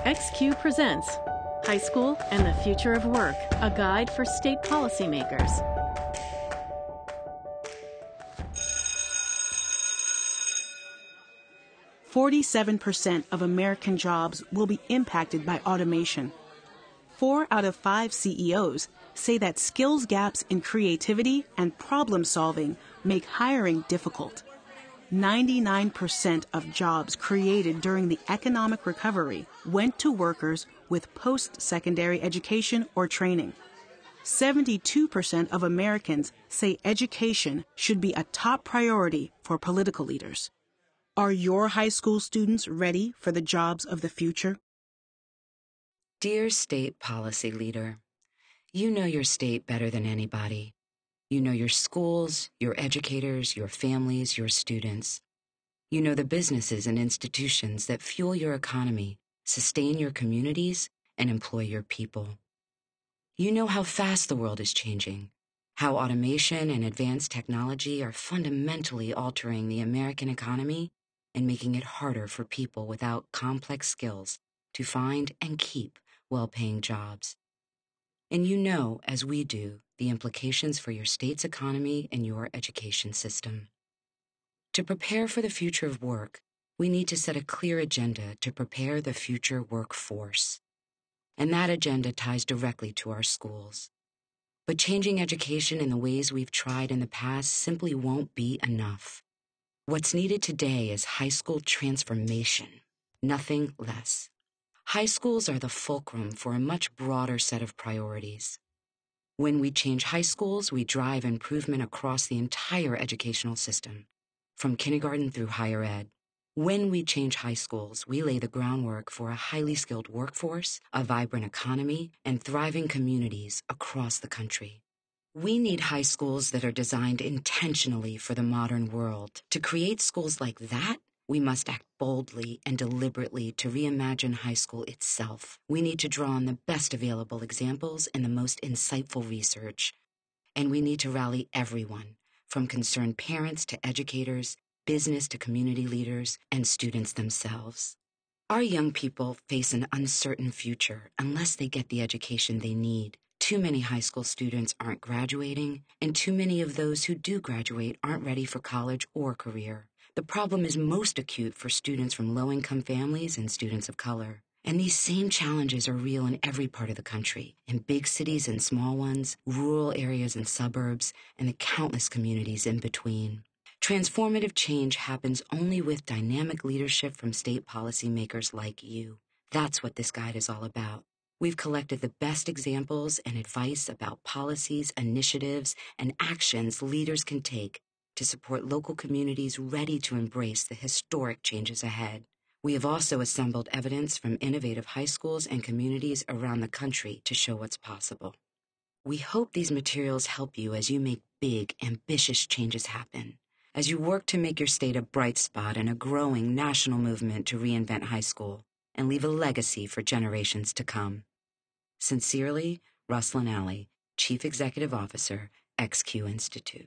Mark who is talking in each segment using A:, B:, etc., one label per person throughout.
A: XQ presents High School and the Future of Work, a guide for state policymakers. "47% of American jobs will be impacted by automation. 4 out of 5 CEOs say that skills gaps in creativity and problem solving make hiring difficult. 99% of jobs created during the economic recovery went to workers with post-secondary education or training. 72% of Americans say education should be a top priority for political leaders. Are your high school students ready for the jobs of the future?
B: Dear State Policy Leader, you know your state better than anybody. You know your schools, your educators, your families, your students. You know the businesses and institutions that fuel your economy, sustain your communities, and employ your people. You know how fast the world is changing, how automation and advanced technology are fundamentally altering the American economy and making it harder for people without complex skills to find and keep well-paying jobs. And you know, as we do, the implications for your state's economy and your education system. To prepare for the future of work, we need to set a clear agenda to prepare the future workforce. And that agenda ties directly to our schools. But changing education in the ways we've tried in the past simply won't be enough. What's needed today is high school transformation, nothing less. High schools are the fulcrum for a much broader set of priorities. When we change high schools, we drive improvement across the entire educational system, from kindergarten through higher ed. When we change high schools, we lay the groundwork for a highly skilled workforce, a vibrant economy, and thriving communities across the country. We need high schools that are designed intentionally for the modern world. To create schools like that, we must act boldly and deliberately to reimagine high school itself. We need to draw on the best available examples and the most insightful research. And we need to rally everyone, from concerned parents to educators, business to community leaders, and students themselves. Our young people face an uncertain future unless they get the education they need. Too many high school students aren't graduating, and too many of those who do graduate aren't ready for college or career. The problem is most acute for students from low-income families and students of color. And these same challenges are real in every part of the country, in big cities and small ones, rural areas and suburbs, and the countless communities in between. Transformative change happens only with dynamic leadership from state policymakers like you. That's what this guide is all about. We've collected the best examples and advice about policies, initiatives, and actions leaders can take to support local communities ready to embrace the historic changes ahead. We have also assembled evidence from innovative high schools and communities around the country to show what's possible. We hope these materials help you as you make big, ambitious changes happen, as you work to make your state a bright spot in a growing national movement to reinvent high school and leave a legacy for generations to come. Sincerely, Ruslan Ali, Chief Executive Officer, XQ Institute.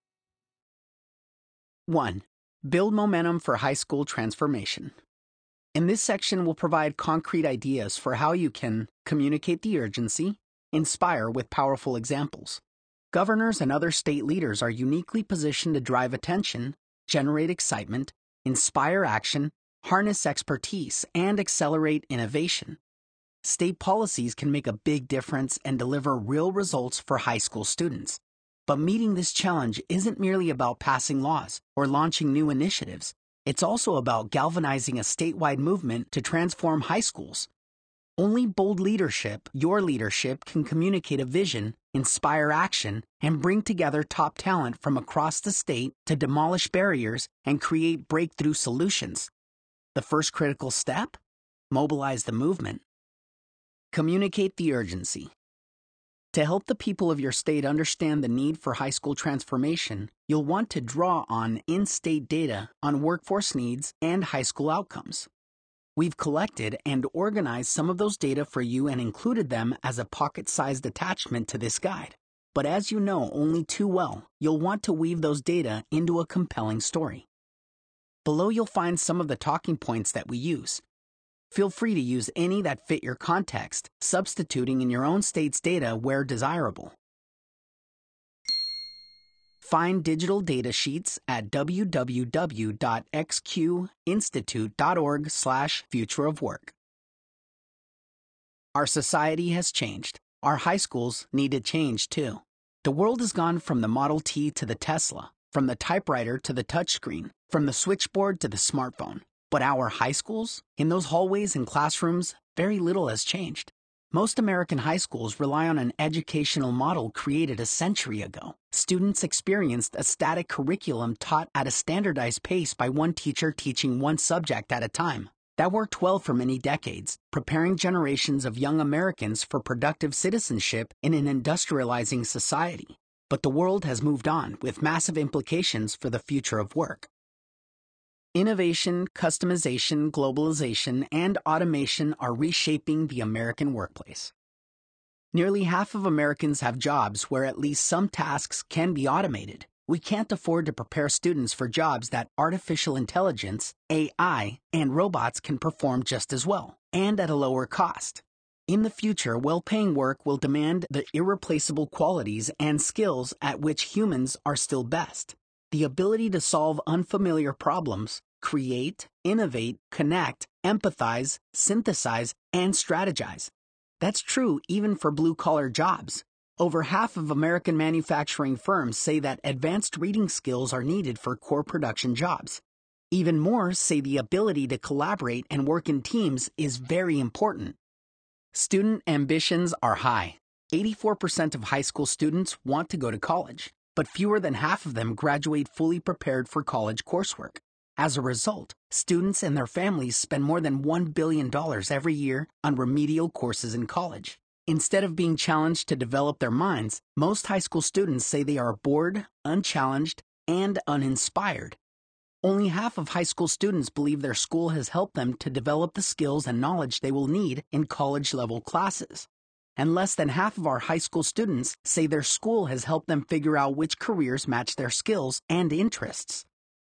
C: 1. Build momentum for high school transformation. In this section, we'll provide concrete ideas for how you can communicate the urgency, inspire with powerful examples. Governors and other state leaders are uniquely positioned to drive attention, generate excitement, inspire action, harness expertise, and accelerate innovation. State policies can make a big difference and deliver real results for high school students. But meeting this challenge isn't merely about passing laws or launching new initiatives. It's also about galvanizing a statewide movement to transform high schools. Only bold leadership, your leadership, can communicate a vision, inspire action, and bring together top talent from across the state to demolish barriers and create breakthrough solutions. The first critical step? Mobilize the movement. Communicate the urgency. To help the people of your state understand the need for high school transformation, you'll want to draw on in-state data on workforce needs and high school outcomes. We've collected and organized some of those data for you and included them as a pocket-sized attachment to this guide. But as you know only too well, you'll want to weave those data into a compelling story. Below you'll find some of the talking points that we use. Feel free to use any that fit your context, substituting in your own state's data where desirable. Find digital data sheets at www.xqinstitute.org/futureofwork. Our society has changed. Our high schools need to change too. The world has gone from the Model T to the Tesla, from the typewriter to the touchscreen, from the switchboard to the smartphone. But our high schools, in those hallways and classrooms, very little has changed. Most American high schools rely on an educational model created a century ago. Students experienced a static curriculum taught at a standardized pace by one teacher teaching one subject at a time. That worked well for many decades, preparing generations of young Americans for productive citizenship in an industrializing society. But the world has moved on, with massive implications for the future of work. Innovation, customization, globalization, and automation are reshaping the American workplace. Nearly half of Americans have jobs where at least some tasks can be automated. We can't afford to prepare students for jobs that artificial intelligence, AI, and robots can perform just as well, and at a lower cost. In the future, well-paying work will demand the irreplaceable qualities and skills at which humans are still best. The ability to solve unfamiliar problems, create, innovate, connect, empathize, synthesize, and strategize. That's true even for blue-collar jobs. Over half of American manufacturing firms say that advanced reading skills are needed for core production jobs. Even more say the ability to collaborate and work in teams is very important. Student ambitions are high. 84% of high school students want to go to college, but fewer than half of them graduate fully prepared for college coursework. As a result, students and their families spend more than $1 billion every year on remedial courses in college. Instead of being challenged to develop their minds, most high school students say they are bored, unchallenged, and uninspired. Only half of high school students believe their school has helped them to develop the skills and knowledge they will need in college-level classes. And less than half of our high school students say their school has helped them figure out which careers match their skills and interests.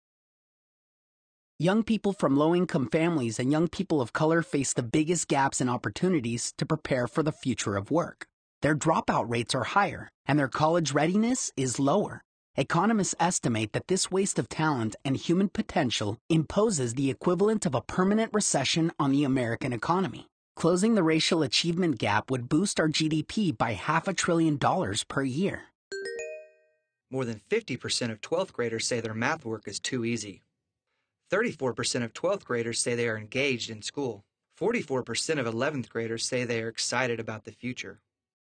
C: Young people from low-income families and young people of color face the biggest gaps in opportunities to prepare for the future of work. Their dropout rates are higher, and their college readiness is lower. Economists estimate that this waste of talent and human potential imposes the equivalent of a permanent recession on the American economy. Closing the racial achievement gap would boost our GDP by $500 billion per year.
D: More than 50% of 12th graders say their math work is too easy. 34% of 12th graders say they are engaged in school. 44% of 11th graders say they are excited about the future.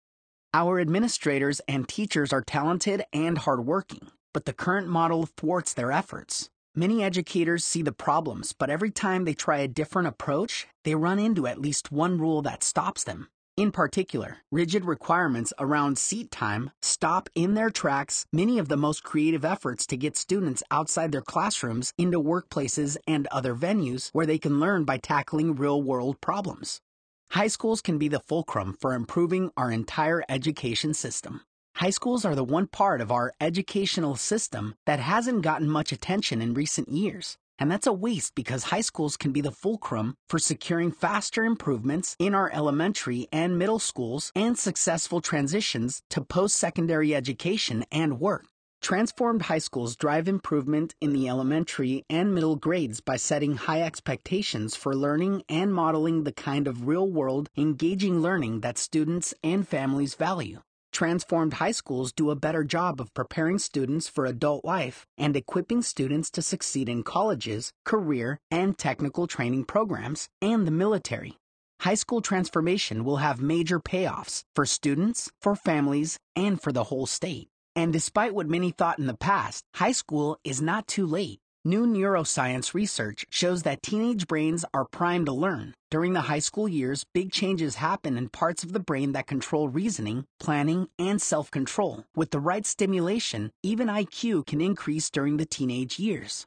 C: Our administrators and teachers are talented and hardworking, but the current model thwarts their efforts. Many educators see the problems, but every time they try a different approach, they run into at least one rule that stops them. In particular, rigid requirements around seat time stop in their tracks many of the most creative efforts to get students outside their classrooms into workplaces and other venues where they can learn by tackling real-world problems. High schools can be the fulcrum for improving our entire education system. High schools are the one part of our educational system that hasn't gotten much attention in recent years. And that's a waste because high schools can be the fulcrum for securing faster improvements in our elementary and middle schools and successful transitions to post-secondary education and work. Transformed high schools drive improvement in the elementary and middle grades by setting high expectations for learning and modeling the kind of real-world, engaging learning that students and families value. Transformed high schools do a better job of preparing students for adult life and equipping students to succeed in colleges, career, and technical training programs, and the military. High school transformation will have major payoffs for students, for families, and for the whole state. And despite what many thought in the past, high school is not too late. New neuroscience research shows that teenage brains are primed to learn. During the high school years, big changes happen in parts of the brain that control reasoning, planning, and self-control. With the right stimulation, even IQ can increase during the teenage years.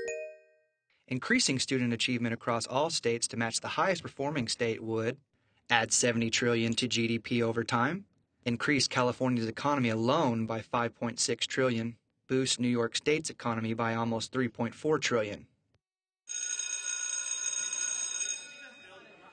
D: Increasing student achievement across all states to match the highest performing state would add $70 trillion to GDP over time, increase California's economy alone by $5.6 trillion, boost New York State's economy by almost $3.4 trillion.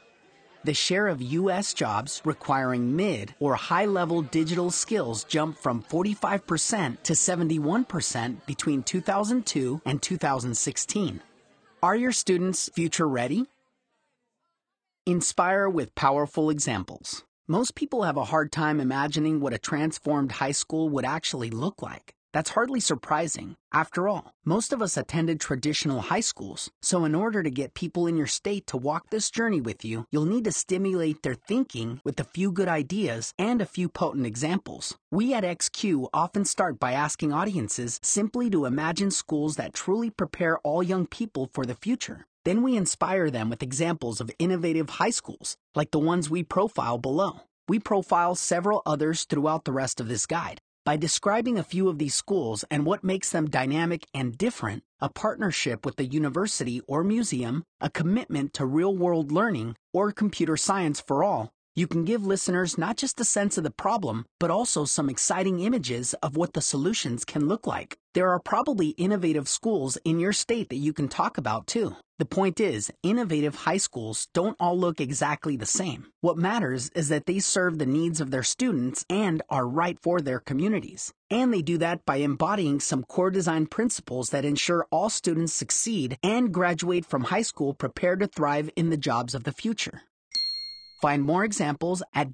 C: the share of U.S. jobs requiring mid or high-level digital skills jumped from 45% to 71% between 2002 and 2016. Are your students future ready? Inspire with powerful examples. Most people have a hard time imagining what a transformed high school would actually look like. That's hardly surprising. After all, most of us attended traditional high schools, so in order to get people in your state to walk this journey with you, you'll need to stimulate their thinking with a few good ideas and a few potent examples. We at XQ often start by asking audiences simply to imagine schools that truly prepare all young people for the future. Then we inspire them with examples of innovative high schools, like the ones we profile below. We profile several others throughout the rest of this guide. By describing a few of these schools and what makes them dynamic and different, a partnership with a university or museum, a commitment to real-world learning, or computer science for all, you can give listeners not just a sense of the problem, but also some exciting images of what the solutions can look like. There are probably innovative schools in your state that you can talk about too. The point is, innovative high schools don't all look exactly the same. What matters is that they serve the needs of their students and are right for their communities. And they do that by embodying some core design principles that ensure all students succeed and graduate from high school prepared to thrive in the jobs of the future. Find more examples at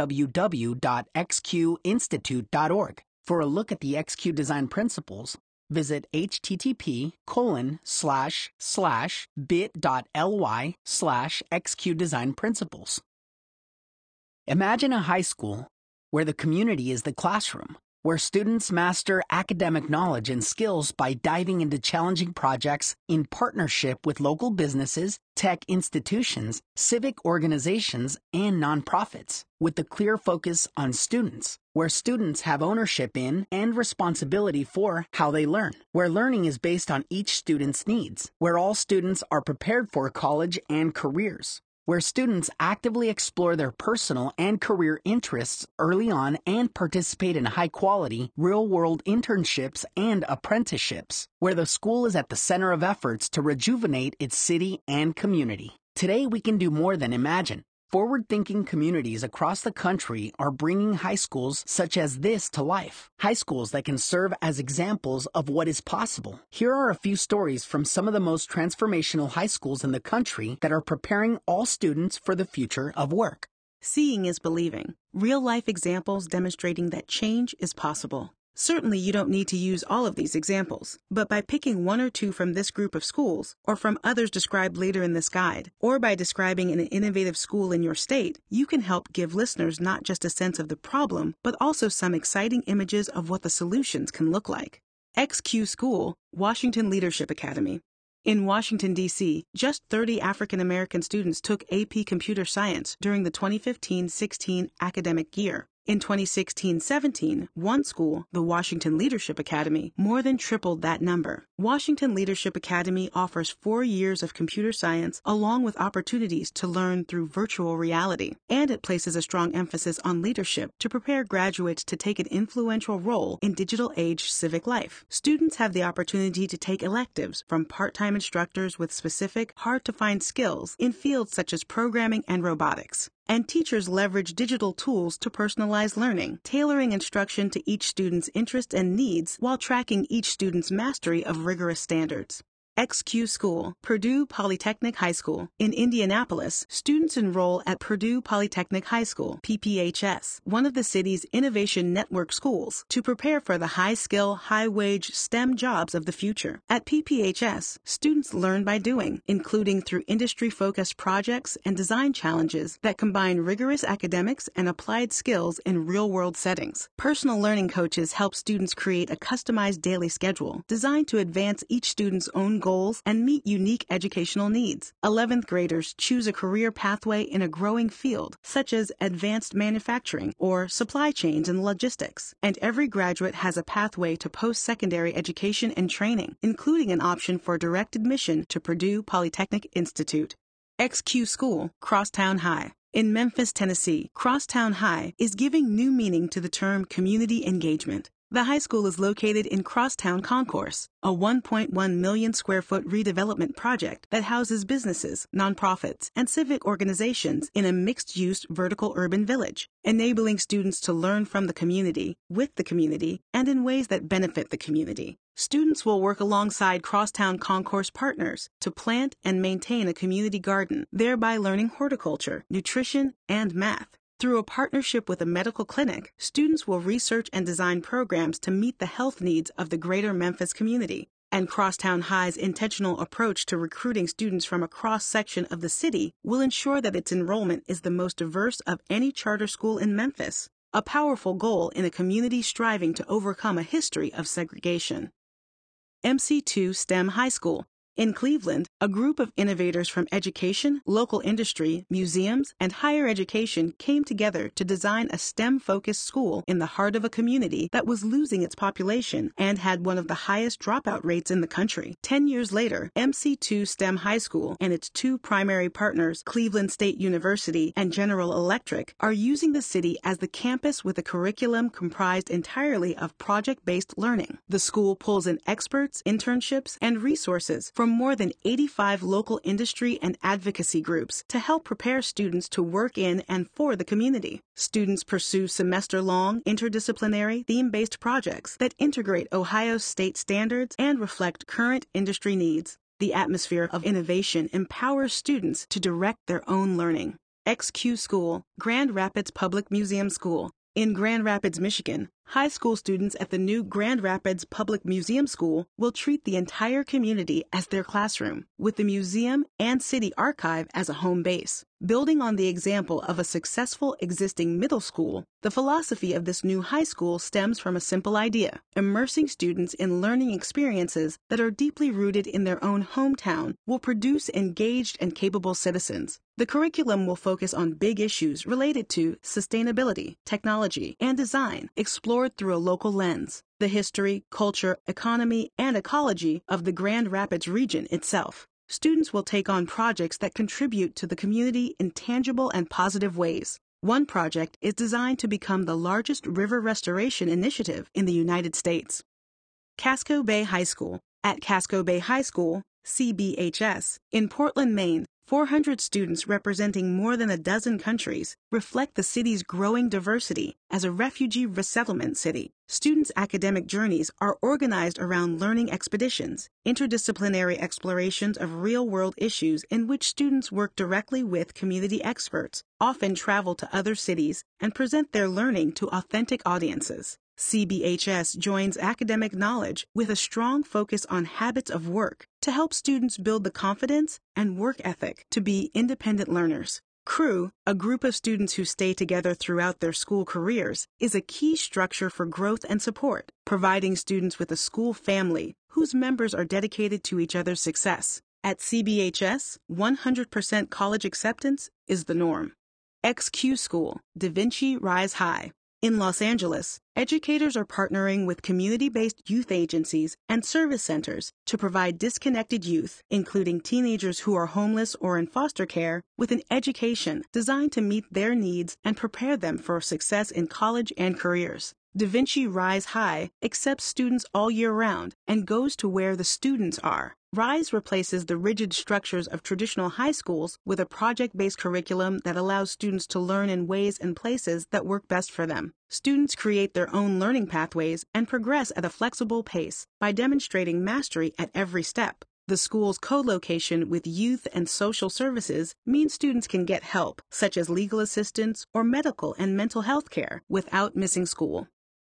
C: www.xqinstitute.org. For a look at the XQ design principles, visit http://bit.ly/XQ design principles. Imagine a high school where the community is the classroom, where students master academic knowledge and skills by diving into challenging projects in partnership with local businesses, tech institutions, civic organizations, and nonprofits, with a clear focus on students, where students have ownership in and responsibility for how they learn, where learning is based on each student's needs, where all students are prepared for college and careers, where students actively explore their personal and career interests early on and participate in high-quality, real-world internships and apprenticeships, where the school is at the center of efforts to rejuvenate its city and community. Today, we can do more than imagine. Forward-thinking communities across the country are bringing high schools such as this to life. High schools that can serve as examples of what is possible. Here are a few stories from some of the most transformational high schools in the country that are preparing all students for the future of work.
A: Seeing is believing. Real-life examples demonstrating that change is possible. Certainly, you don't need to use all of these examples, but by picking one or two from this group of schools, or from others described later in this guide, or by describing an innovative school in your state, you can help give listeners not just a sense of the problem, but also some exciting images of what the solutions can look like. XQ School, Washington Leadership Academy. In Washington, D.C., just 30 African American students took AP Computer Science during the 2015-16 academic year. In 2016-17, one school, the Washington Leadership Academy, more than tripled that number. Washington Leadership Academy offers 4 years of computer science along with opportunities to learn through virtual reality, and it places a strong emphasis on leadership to prepare graduates to take an influential role in digital age civic life. Students have the opportunity to take electives from part-time instructors with specific, hard-to-find skills in fields such as programming and robotics. And teachers leverage digital tools to personalize learning, tailoring instruction to each student's interests and needs while tracking each student's mastery of rigorous standards. XQ School, Purdue Polytechnic High School. In Indianapolis, students enroll at Purdue Polytechnic High School, PPHS, one of the city's innovation network schools, to prepare for the high-skill, high-wage STEM jobs of the future. At PPHS, students learn by doing, including through industry-focused projects and design challenges that combine rigorous academics and applied skills in real-world settings. Personal learning coaches help students create a customized daily schedule designed to advance each student's own goals and meet unique educational needs. 11th graders choose a career pathway in a growing field, such as advanced manufacturing or supply chains and logistics. And every graduate has a pathway to post-secondary education and training, including an option for direct admission to Purdue Polytechnic Institute. XQ School, Crosstown High. In Memphis, Tennessee, Crosstown High is giving new meaning to the term community engagement. The high school is located in Crosstown Concourse, a 1.1 million square foot redevelopment project that houses businesses, nonprofits, and civic organizations in a mixed-use vertical urban village, enabling students to learn from the community, with the community, and in ways that benefit the community. Students will work alongside Crosstown Concourse partners to plant and maintain a community garden, thereby learning horticulture, nutrition, and math. Through a partnership with a medical clinic, students will research and design programs to meet the health needs of the greater Memphis community. And Crosstown High's intentional approach to recruiting students from a cross-section of the city will ensure that its enrollment is the most diverse of any charter school in Memphis, a powerful goal in a community striving to overcome a history of segregation. MC2 STEM High School. In Cleveland, a group of innovators from education, local industry, museums, and higher education came together to design a STEM-focused school in the heart of a community that was losing its population and had one of the highest dropout rates in the country. 10 years later, MC2 STEM High School and its two primary partners, Cleveland State University and General Electric, are using the city as the campus with a curriculum comprised entirely of project-based learning. The school pulls in experts, internships, and resources from more than 85 local industry and advocacy groups to help prepare students to work in and for the community. Students pursue semester-long, interdisciplinary, theme-based projects that integrate Ohio state standards and reflect current industry needs. The atmosphere of innovation empowers students to direct their own learning. XQ School, Grand Rapids Public Museum School. In Grand Rapids, Michigan, high school students at the new Grand Rapids Public Museum School will treat the entire community as their classroom, with the museum and city archive as a home base. Building on the example of a successful existing middle school, the philosophy of this new high school stems from a simple idea: immersing students in learning experiences that are deeply rooted in their own hometown will produce engaged and capable citizens. The curriculum will focus on big issues related to sustainability, technology, and design, explored through a local lens. The history, culture, economy, and ecology of the Grand Rapids region itself. Students will take on projects that contribute to the community in tangible and positive ways. One project is designed to become the largest river restoration initiative in the United States. Casco Bay High School. At Casco Bay High School, CBHS, in Portland, Maine, 400 students representing more than a dozen countries reflect the city's growing diversity as a refugee resettlement city. Students' academic journeys are organized around learning expeditions, interdisciplinary explorations of real-world issues in which students work directly with community experts, often travel to other cities, and present their learning to authentic audiences. CBHS joins academic knowledge with a strong focus on habits of work to help students build the confidence and work ethic to be independent learners. Crew, a group of students who stay together throughout their school careers, is a key structure for growth and support, providing students with a school family whose members are dedicated to each other's success. At CBHS, 100% college acceptance is the norm. XQ School, Da Vinci Rise High. In Los Angeles, educators are partnering with community-based youth agencies and service centers to provide disconnected youth, including teenagers who are homeless or in foster care, with an education designed to meet their needs and prepare them for success in college and careers. Da Vinci Rise High accepts students all year round and goes to where the students are. Rise replaces the rigid structures of traditional high schools with a project-based curriculum that allows students to learn in ways and places that work best for them. Students create their own learning pathways and progress at a flexible pace by demonstrating mastery at every step. The school's co-location with youth and social services means students can get help, such as legal assistance or medical and mental health care, without missing school.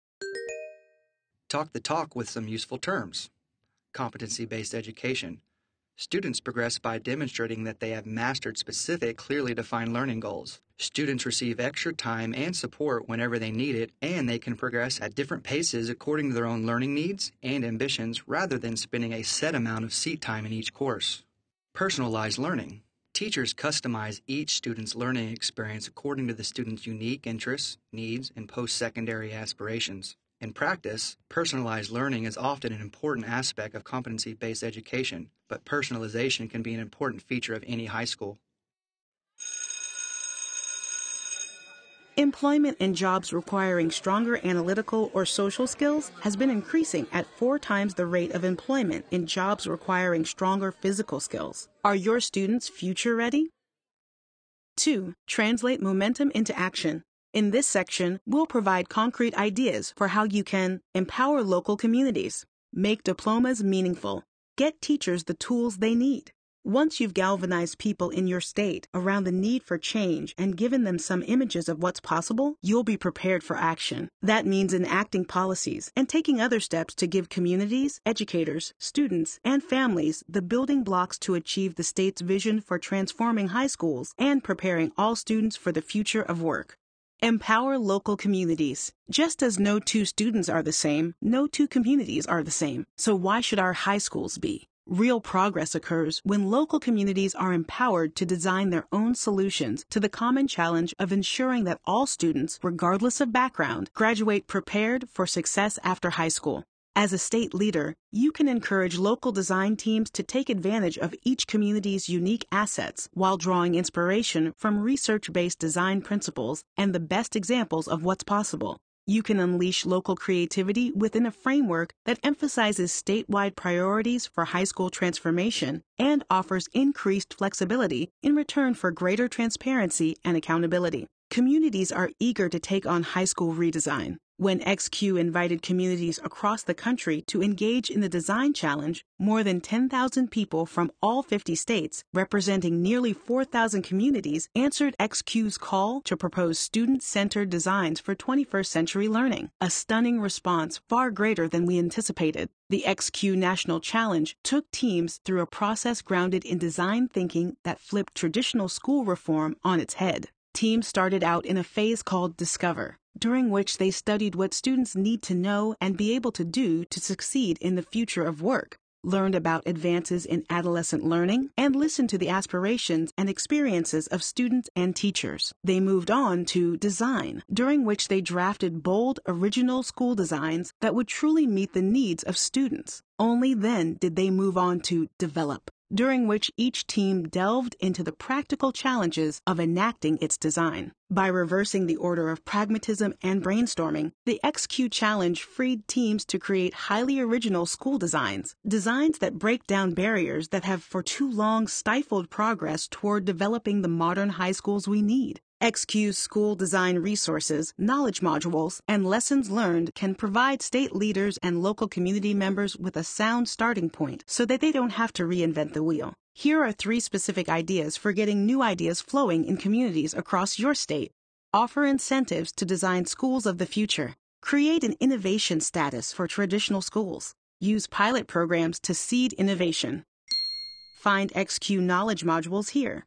D: Talk the talk with some useful terms. Competency-based education. Students progress by demonstrating that they have mastered specific, clearly defined learning goals. Students receive extra time and support whenever they need it, and they can progress at different paces according to their own learning needs and ambitions rather than spending a set amount of seat time in each course. Personalized learning. Teachers customize each student's learning experience according to the student's unique interests, needs, and post-secondary aspirations. In practice, personalized learning is often an important aspect of competency-based education, but personalization can be an important feature of any high school.
A: Employment in jobs requiring stronger analytical or social skills has been increasing at 4 times the rate of employment in jobs requiring stronger physical skills. Are your students future ready? 2. Translate momentum into action. In this section, we'll provide concrete ideas for how you can empower local communities, make diplomas meaningful, get teachers the tools they need. Once you've galvanized people in your state around the need for change and given them some images of what's possible, you'll be prepared for action. That means enacting policies and taking other steps to give communities, educators, students, and families the building blocks to achieve the state's vision for transforming high schools and preparing all students for the future of work. Empower local communities. Just as no 2 students are the same, no 2 communities are the same. So why should our high schools be? Real progress occurs when local communities are empowered to design their own solutions to the common challenge of ensuring that all students, regardless of background, graduate prepared for success after high school. As a state leader, you can encourage local design teams to take advantage of each community's unique assets while drawing inspiration from research-based design principles and the best examples of what's possible. You can unleash local creativity within a framework that emphasizes statewide priorities for high school transformation and offers increased flexibility in return for greater transparency and accountability. Communities are eager to take on high school redesign. When XQ invited communities across the country to engage in the design challenge, more than 10,000 people from all 50 states, representing nearly 4,000 communities, answered XQ's call to propose student-centered designs for 21st century learning, a stunning response far greater than we anticipated. The XQ National Challenge took teams through a process grounded in design thinking that flipped traditional school reform on its head. Teams started out in a phase called Discover, during which they studied what students need to know and be able to do to succeed in the future of work, learned about advances in adolescent learning, and listened to the aspirations and experiences of students and teachers. They moved on to Design, during which they drafted bold, original school designs that would truly meet the needs of students. Only then did they move on to Develop, during which each team delved into the practical challenges of enacting its design. By reversing the order of pragmatism and brainstorming, the XQ Challenge freed teams to create highly original school designs that break down barriers that have for too long stifled progress toward developing the modern high schools we need. XQ's school design resources, knowledge modules, and lessons learned can provide state leaders and local community members with a sound starting point so that they don't have to reinvent the wheel. Here are 3 specific ideas for getting new ideas flowing in communities across your state. Offer incentives to design schools of the future. Create an innovation status for traditional schools. Use pilot programs to seed innovation. Find XQ knowledge modules here.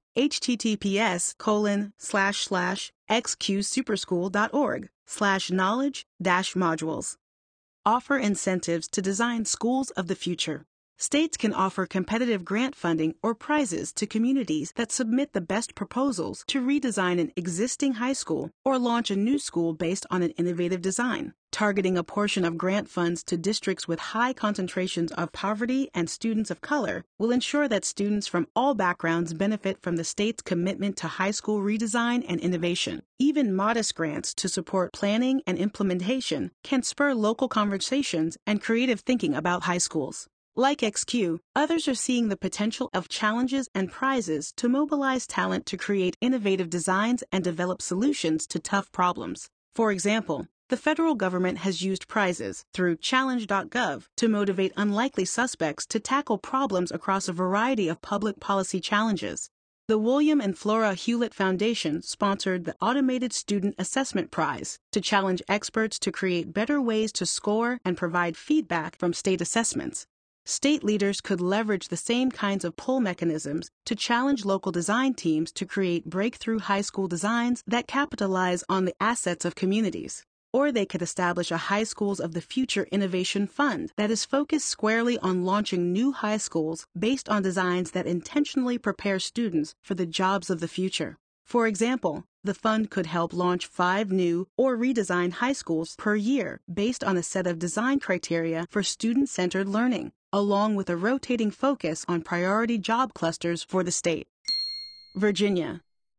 A: https://xqsuperschool.org/knowledge-modules. Offer incentives to design schools of the future. States can offer competitive grant funding or prizes to communities that submit the best proposals to redesign an existing high school or launch a new school based on an innovative design. Targeting a portion of grant funds to districts with high concentrations of poverty and students of color will ensure that students from all backgrounds benefit from the state's commitment to high school redesign and innovation. Even modest grants to support planning and implementation can spur local conversations and creative thinking about high schools. Like XQ, others are seeing the potential of challenges and prizes to mobilize talent to create innovative designs and develop solutions to tough problems. For example, the federal government has used prizes through Challenge.gov to motivate unlikely suspects to tackle problems across a variety of public policy challenges. The William and Flora Hewlett Foundation sponsored the Automated Student Assessment Prize to challenge experts to create better ways to score and provide feedback from state assessments. State leaders could leverage the same kinds of pull mechanisms to challenge local design teams to create breakthrough high school designs that capitalize on the assets of communities. Or they could establish a High Schools of the Future Innovation Fund that is focused squarely on launching new high schools based on designs that intentionally prepare students for the jobs of the future. For example, the fund could help launch 5 new or redesigned high schools per year based on a set of design criteria for student-centered learning, along with a rotating focus on priority job clusters for the state. Virginia.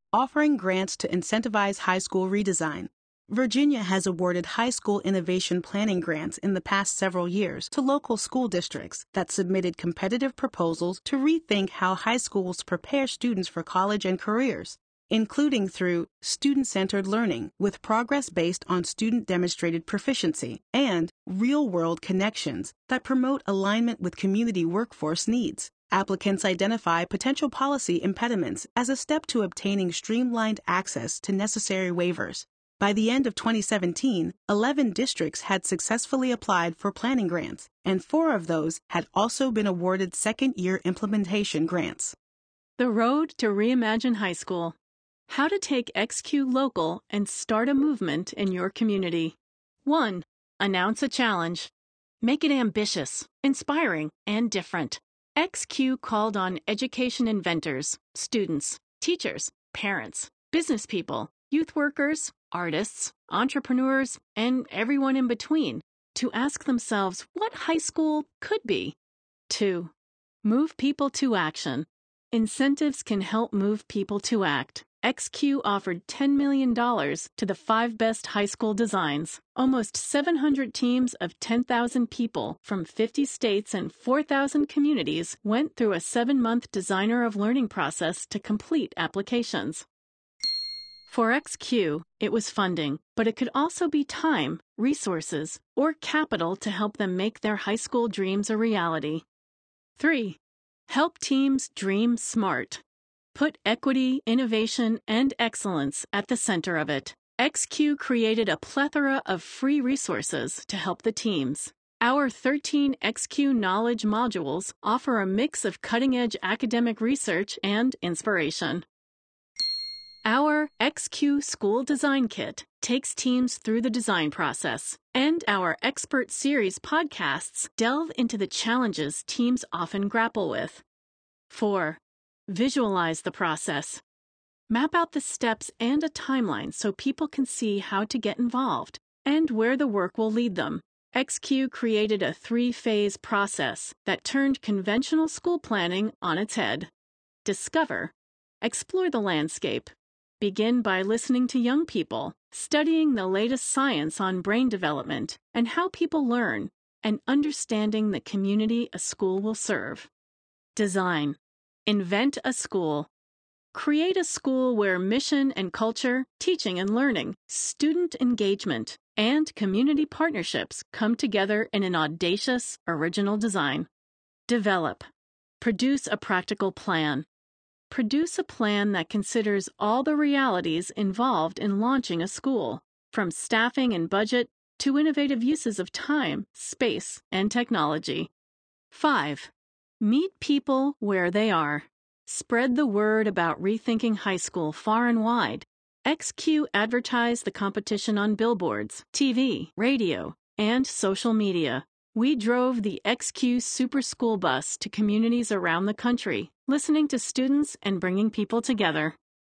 A: offering grants to incentivize high school redesign. Virginia has awarded high school innovation planning grants in the past several years to local school districts that submitted competitive proposals to rethink how high schools prepare students for college and careers, including through student-centered learning with progress based on student-demonstrated proficiency and real-world connections that promote alignment with community workforce needs. Applicants identify potential policy impediments as a step to obtaining streamlined access to necessary waivers. By the end of 2017, 11 districts had successfully applied for planning grants, and 4 of those had also been awarded second-year implementation grants.
E: The Road to Reimagine High School. How to take XQ local and start a movement in your community. 1. Announce a challenge. Make it ambitious, inspiring, and different. XQ called on education inventors, students, teachers, parents, business people, youth workers, artists, entrepreneurs, and everyone in between to ask themselves what high school could be. 2. Move people to action. Incentives can help move people to act. XQ offered $10 million to the 5 best high school designs. Almost 700 teams of 10,000 people from 50 states and 4,000 communities went through a 7-month designer of learning process to complete applications. For XQ, it was funding, but it could also be time, resources, or capital to help them make their high school dreams a reality. 3. Help teams dream smart. Put equity, innovation, and excellence at the center of it. XQ created a plethora of free resources to help the teams. Our 13 XQ Knowledge modules offer a mix of cutting-edge academic research and inspiration. Our XQ School Design Kit takes teams through the design process, and our Expert Series podcasts delve into the challenges teams often grapple with. 4. Visualize the process. Map out the steps and a timeline so people can see how to get involved and where the work will lead them. XQ created a 3-phase process that turned conventional school planning on its head. Discover. Explore the landscape. Begin by listening to young people, studying the latest science on brain development and how people learn, and understanding the community a school will serve. Design. Invent a school. Create a school where mission and culture, teaching and learning, student engagement, and community partnerships come together in an audacious, original design. Develop. Produce a practical plan. Produce a plan that considers all the realities involved in launching a school, from staffing and budget to innovative uses of time, space, and technology. 5. Meet people where they are. Spread the word about rethinking high school far and wide. XQ advertised the competition on billboards, TV, radio, and social media. We drove the XQ Super School Bus to communities around the country, listening to students and bringing people together.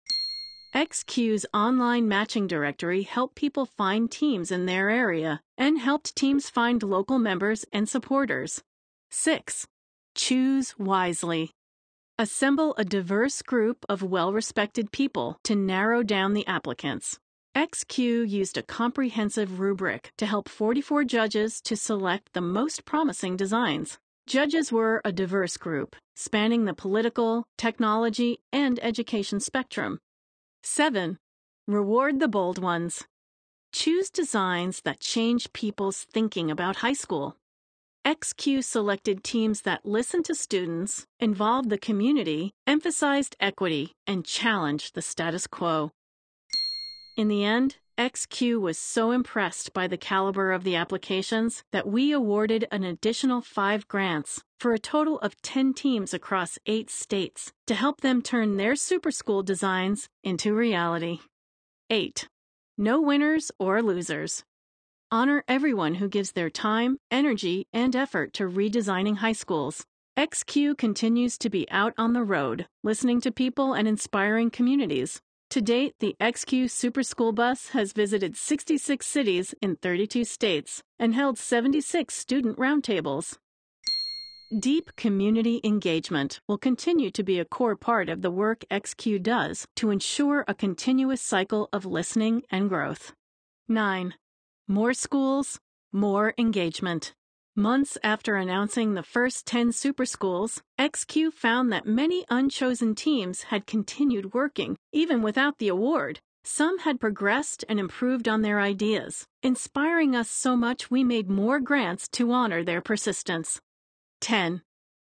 E: XQ's online matching directory helped people find teams in their area and helped teams find local members and supporters. 6. Choose wisely. Assemble a diverse group of well-respected people to narrow down the applicants. XQ used a comprehensive rubric to help 44 judges to select the most promising designs. Judges were a diverse group, spanning the political, technology, and education spectrum. 7. Reward the bold ones. Choose designs that change people's thinking about high school. XQ selected teams that listened to students, involved the community, emphasized equity, and challenged the status quo. In the end, XQ was so impressed by the caliber of the applications that we awarded an additional 5 grants for a total of 10 teams across 8 states to help them turn their super school designs into reality. 8. No winners or losers. Honor everyone who gives their time, energy, and effort to redesigning high schools. XQ continues to be out on the road, listening to people and inspiring communities. To date, the XQ Super School Bus has visited 66 cities in 32 states and held 76 student roundtables. Deep community engagement will continue to be a core part of the work XQ does to ensure a continuous cycle of listening and growth. 9. More schools, more engagement. Months after announcing the first 10 super schools, XQ found that many unchosen teams had continued working, even without the award. Some had progressed and improved on their ideas, inspiring us so much we made more grants to honor their persistence. 10.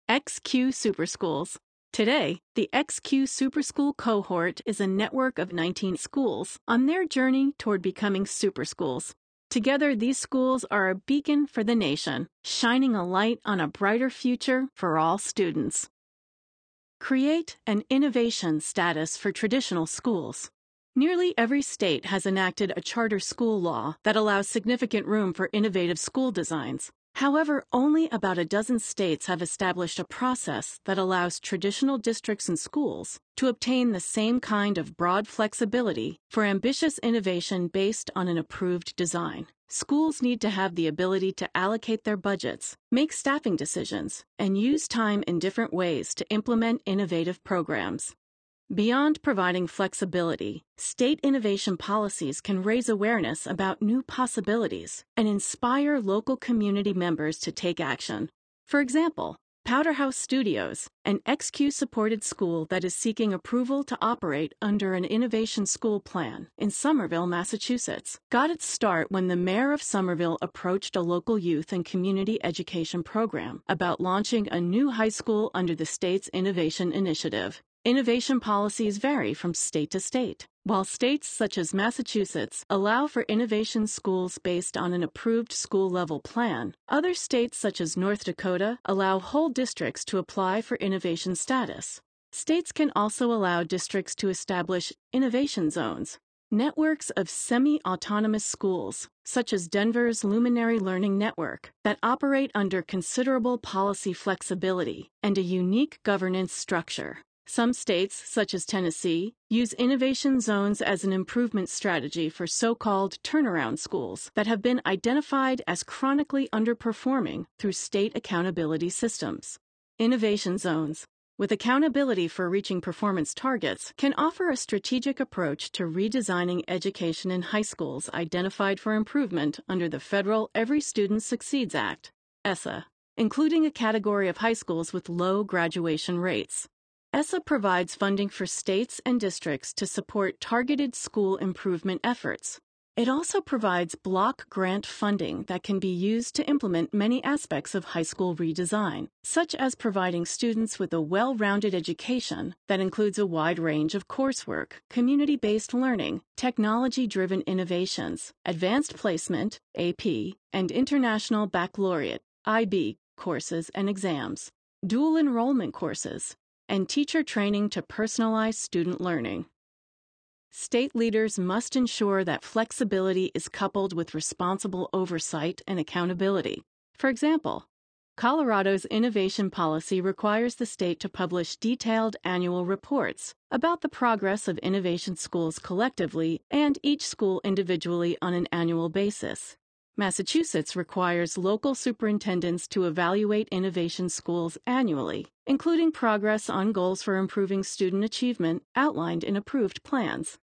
E: XQ Super Schools. Today, the XQ Super School cohort is a network of 19 schools on their journey toward becoming super schools. Together, these schools are a beacon for the nation, shining a light on a brighter future for all students. Create an innovation status for traditional schools. Nearly every state has enacted a charter school law that allows significant room for innovative school designs. However, only about a dozen states have established a process that allows traditional districts and schools to obtain the same kind of broad flexibility for ambitious innovation based on an approved design. Schools need to have the ability to allocate their budgets, make staffing decisions, and use time in different ways to implement innovative programs. Beyond providing flexibility, state innovation policies can raise awareness about new possibilities and inspire local community members to take action. For example, Powderhouse Studios, an XQ-supported school that is seeking approval to operate under an innovation school plan in Somerville, Massachusetts, got its start when the mayor of Somerville approached a local youth and community education program about launching a new high school under the state's innovation initiative. Innovation policies vary from state to state. While states such as Massachusetts allow for innovation schools based on an approved school-level plan, other states such as North Dakota allow whole districts to apply for innovation status. States can also allow districts to establish innovation zones, networks of semi-autonomous schools, such as Denver's Luminary Learning Network, that operate under considerable policy flexibility and a unique governance structure. Some states, such as Tennessee, use innovation zones as an improvement strategy for so-called turnaround schools that have been identified as chronically underperforming through state accountability systems. Innovation zones, with accountability for reaching performance targets, can offer a strategic approach to redesigning education in high schools identified for improvement under the federal Every Student Succeeds Act, ESSA, including a category of high schools with low graduation rates. ESSA provides funding for states and districts to support targeted school improvement efforts. It also provides block grant funding that can be used to implement many aspects of high school redesign, such as providing students with a well-rounded education that includes a wide range of coursework, community-based learning, technology-driven innovations, advanced placement, AP, and international baccalaureate, IB, courses and exams, dual enrollment courses, and teacher training to personalize student learning. State leaders must ensure that flexibility is coupled with responsible oversight and accountability. For example, Colorado's innovation policy requires the state to publish detailed annual reports about the progress of innovation schools collectively and each school individually on an annual basis. Massachusetts requires local superintendents to evaluate innovation schools annually, including progress on goals for improving student achievement outlined in approved plans.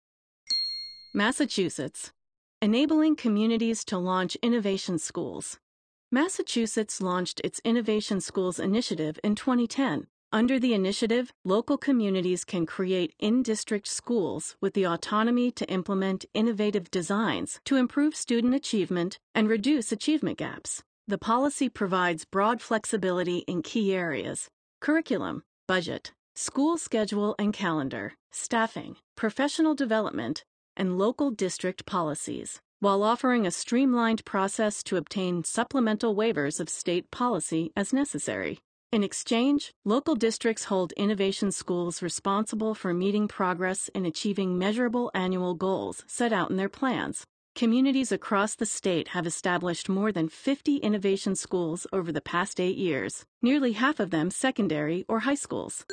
E: Massachusetts, enabling communities to launch innovation schools. Massachusetts launched its Innovation Schools initiative in 2010. Under the initiative, local communities can create in-district schools with the autonomy to implement innovative designs to improve student achievement and reduce achievement gaps. The policy provides broad flexibility in key areas: curriculum, budget, school schedule and calendar, staffing, professional development, and local district policies, while offering a streamlined process to obtain supplemental waivers of state policy as necessary. In exchange, local districts hold innovation schools responsible for meeting progress in achieving measurable annual goals set out in their plans. Communities across the state have established more than 50 innovation schools over the past 8 years, nearly half of them secondary or high schools.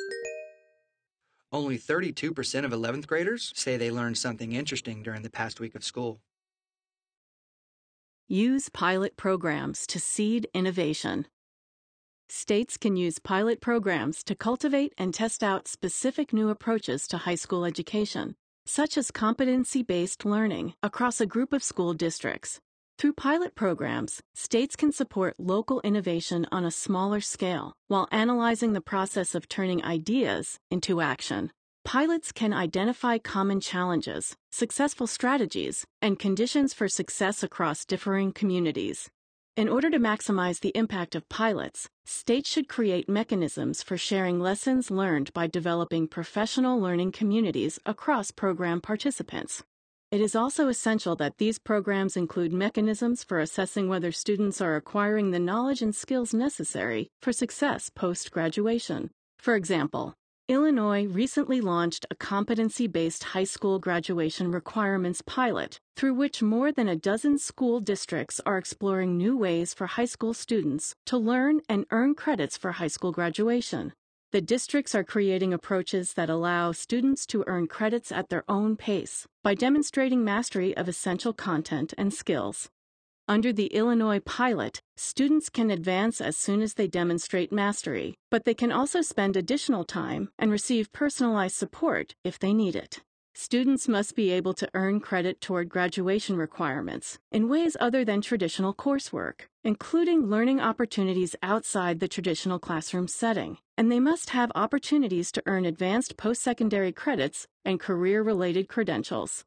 D: Only 32% of 11th graders say they learned something interesting during the past week of school.
E: Use pilot programs to seed innovation. States can use pilot programs to cultivate and test out specific new approaches to high school education, such as competency-based learning across a group of school districts. Through pilot programs, states can support local innovation on a smaller scale while analyzing the process of turning ideas into action. Pilots can identify common challenges, successful strategies, and conditions for success across differing communities. In order to maximize the impact of pilots, states should create mechanisms for sharing lessons learned by developing professional learning communities across program participants. It is also essential that these programs include mechanisms for assessing whether students are acquiring the knowledge and skills necessary for success post-graduation. For example, Illinois recently launched a competency-based high school graduation requirements pilot, through which more than a dozen school districts are exploring new ways for high school students to learn and earn credits for high school graduation. The districts are creating approaches that allow students to earn credits at their own pace by demonstrating mastery of essential content and skills. Under the Illinois pilot, students can advance as soon as they demonstrate mastery, but they can also spend additional time and receive personalized support if they need it. Students must be able to earn credit toward graduation requirements in ways other than traditional coursework, including learning opportunities outside the traditional classroom setting, and they must have opportunities to earn advanced post-secondary credits and career-related credentials.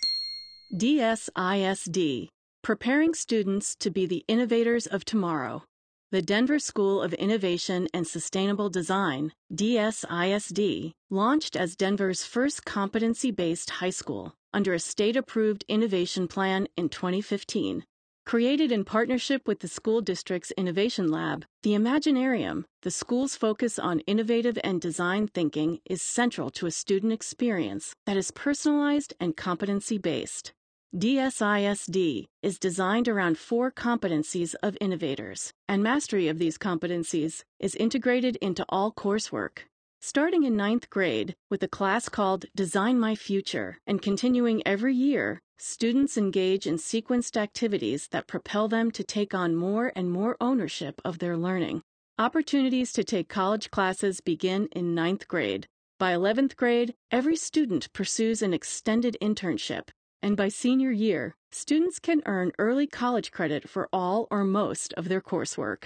E: DSISD, Preparing Students to be the Innovators of Tomorrow. The Denver School of Innovation and Sustainable Design, DSISD, launched as Denver's first competency-based high school under a state-approved innovation plan in 2015. Created in partnership with the school district's Innovation Lab, the Imaginarium, the school's focus on innovative and design thinking, is central to a student experience that is personalized and competency-based. DSISD is designed around 4 competencies of innovators, and mastery of these competencies is integrated into all coursework. Starting in 9th grade with a class called Design My Future and continuing every year, students engage in sequenced activities that propel them to take on more and more ownership of their learning. Opportunities to take college classes begin in 9th grade. By 11th grade, every student pursues an extended internship, and by senior year, students can earn early college credit for all or most of their coursework.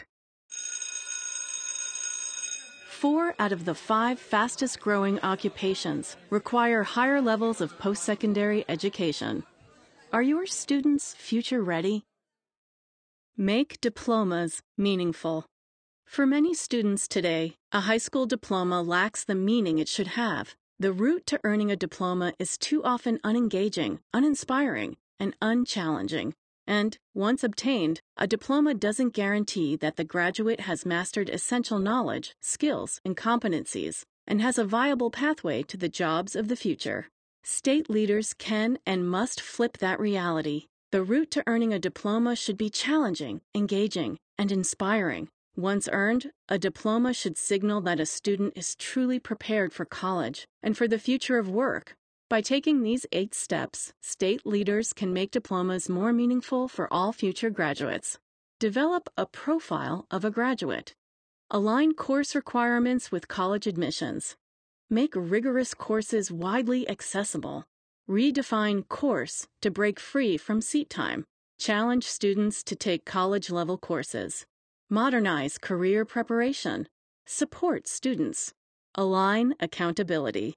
E: 4 out of the 5 fastest-growing occupations require higher levels of post-secondary education. Are your students future-ready? Make diplomas meaningful. For many students today, a high school diploma lacks the meaning it should have. The route to earning a diploma is too often unengaging, uninspiring, and unchallenging. And, once obtained, a diploma doesn't guarantee that the graduate has mastered essential knowledge, skills, and competencies, and has a viable pathway to the jobs of the future. State leaders can and must flip that reality. The route to earning a diploma should be challenging, engaging, and inspiring. Once earned, a diploma should signal that a student is truly prepared for college and for the future of work. By taking these 8 steps, state leaders can make diplomas more meaningful for all future graduates. Develop a profile of a graduate. Align course requirements with college admissions. Make rigorous courses widely accessible. Redefine course to break free from seat time. Challenge students to take college-level courses. Modernize career preparation. Support students. Align accountability.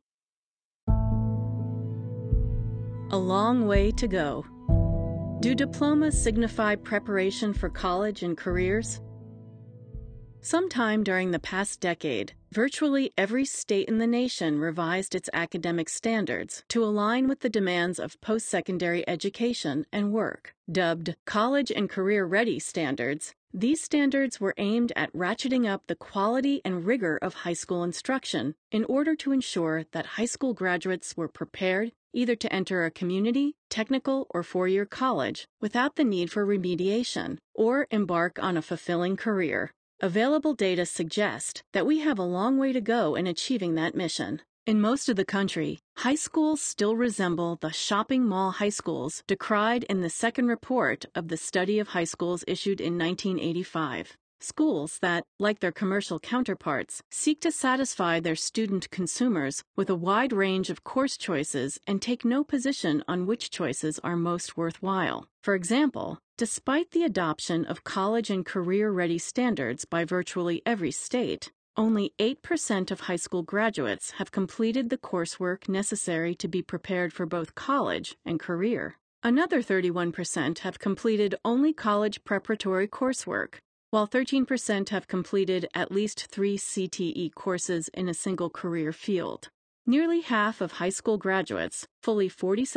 E: A long way to go. Do diplomas signify preparation for college and careers? Sometime during the past decade, virtually every state in the nation revised its academic standards to align with the demands of post-secondary education and work. Dubbed College and Career Ready Standards, these standards were aimed at ratcheting up the quality and rigor of high school instruction in order to ensure that high school graduates were prepared either to enter a community, technical, or 4-year college without the need for remediation, or embark on a fulfilling career. Available data suggest that we have a long way to go in achieving that mission. In most of the country, high schools still resemble the shopping mall high schools decried in the second report of the Study of High Schools issued in 1985. Schools that, like their commercial counterparts, seek to satisfy their student consumers with a wide range of course choices and take no position on which choices are most worthwhile. For example, despite the adoption of college and career-ready standards by virtually every state, only 8% of high school graduates have completed the coursework necessary to be prepared for both college and career. Another 31% have completed only college preparatory coursework, while 13% have completed at least 3 CTE courses in a single career field. Nearly half of high school graduates, fully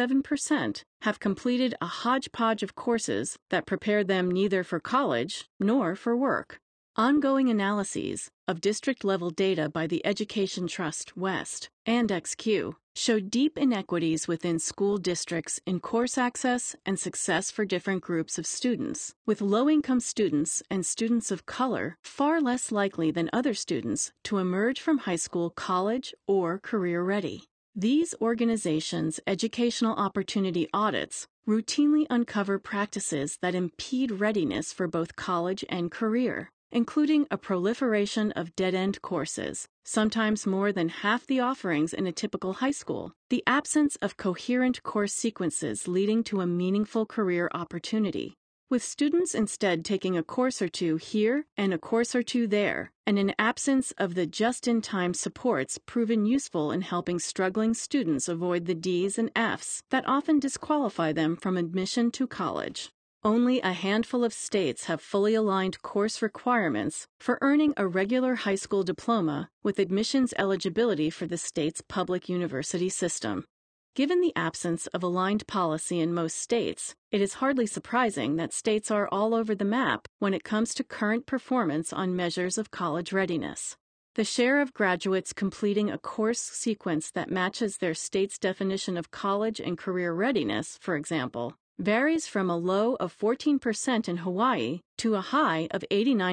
E: 47%, have completed a hodgepodge of courses that prepare them neither for college nor for work. Ongoing analyses of district-level data by the Education Trust West and XQ show deep inequities within school districts in course access and success for different groups of students, with low-income students and students of color far less likely than other students to emerge from high school college or career-ready. These organizations' educational opportunity audits routinely uncover practices that impede readiness for both college and career, including a proliferation of dead-end courses, sometimes more than half the offerings in a typical high school, the absence of coherent course sequences leading to a meaningful career opportunity, with students instead taking a course or two here and a course or two there, and an absence of the just-in-time supports proven useful in helping struggling students avoid the D's and F's that often disqualify them from admission to college. Only a handful of states have fully aligned course requirements for earning a regular high school diploma with admissions eligibility for the state's public university system. Given the absence of aligned policy in most states, it is hardly surprising that states are all over the map when it comes to current performance on measures of college readiness. The share of graduates completing a course sequence that matches their state's definition of college and career readiness, for example, varies from a low of 14% in Hawaii to a high of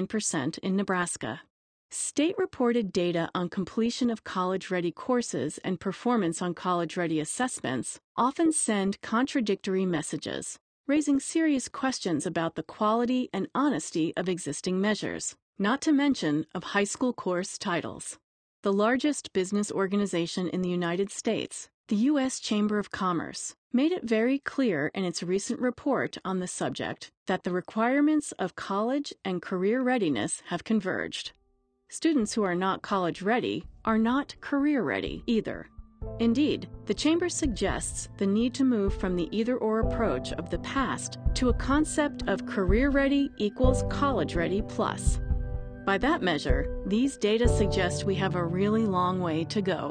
E: 89% in Nebraska. State-reported data on completion of college-ready courses and performance on college-ready assessments often send contradictory messages, raising serious questions about the quality and honesty of existing measures, not to mention of high school course titles. The largest business organization in the United States, the U.S. Chamber of Commerce, made it very clear in its recent report on the subject that the requirements of college and career readiness have converged. Students who are not college-ready are not career-ready either. Indeed, the Chamber suggests the need to move from the either-or approach of the past to a concept of career-ready equals college-ready plus. By that measure, these data suggest we have a really long way to go.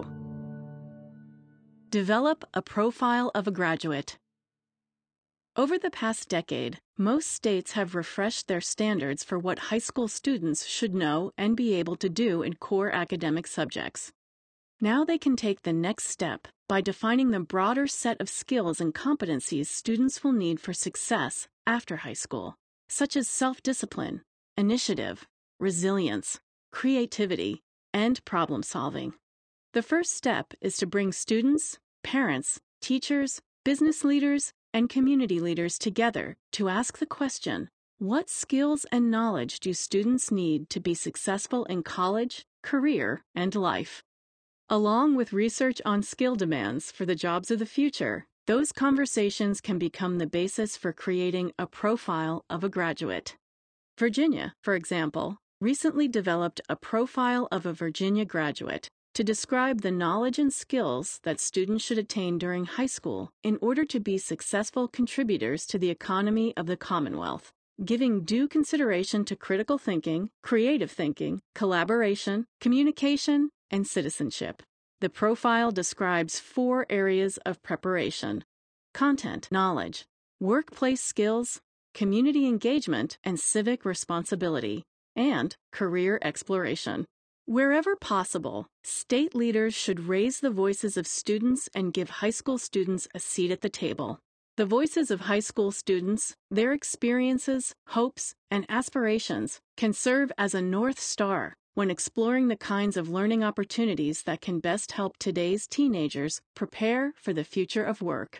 E: Develop a profile of a graduate. Over the past decade, most states have refreshed their standards for what high school students should know and be able to do in core academic subjects. Now they can take the next step by defining the broader set of skills and competencies students will need for success after high school, such as self-discipline, initiative, resilience, creativity, and problem-solving. The first step is to bring students, parents, teachers, business leaders, and community leaders together to ask the question, what skills and knowledge do students need to be successful in college, career, and life? Along with research on skill demands for the jobs of the future, those conversations can become the basis for creating a profile of a graduate. Virginia, for example, recently developed a profile of a Virginia graduate to describe the knowledge and skills that students should attain during high school in order to be successful contributors to the economy of the Commonwealth, giving due consideration to critical thinking, creative thinking, collaboration, communication, and citizenship. The profile describes 4 areas of preparation: content, knowledge, workplace skills, community engagement and civic responsibility, and career exploration. Wherever possible, state leaders should raise the voices of students and give high school students a seat at the table. The voices of high school students, their experiences, hopes, and aspirations can serve as a North Star when exploring the kinds of learning opportunities that can best help today's teenagers prepare for the future of work.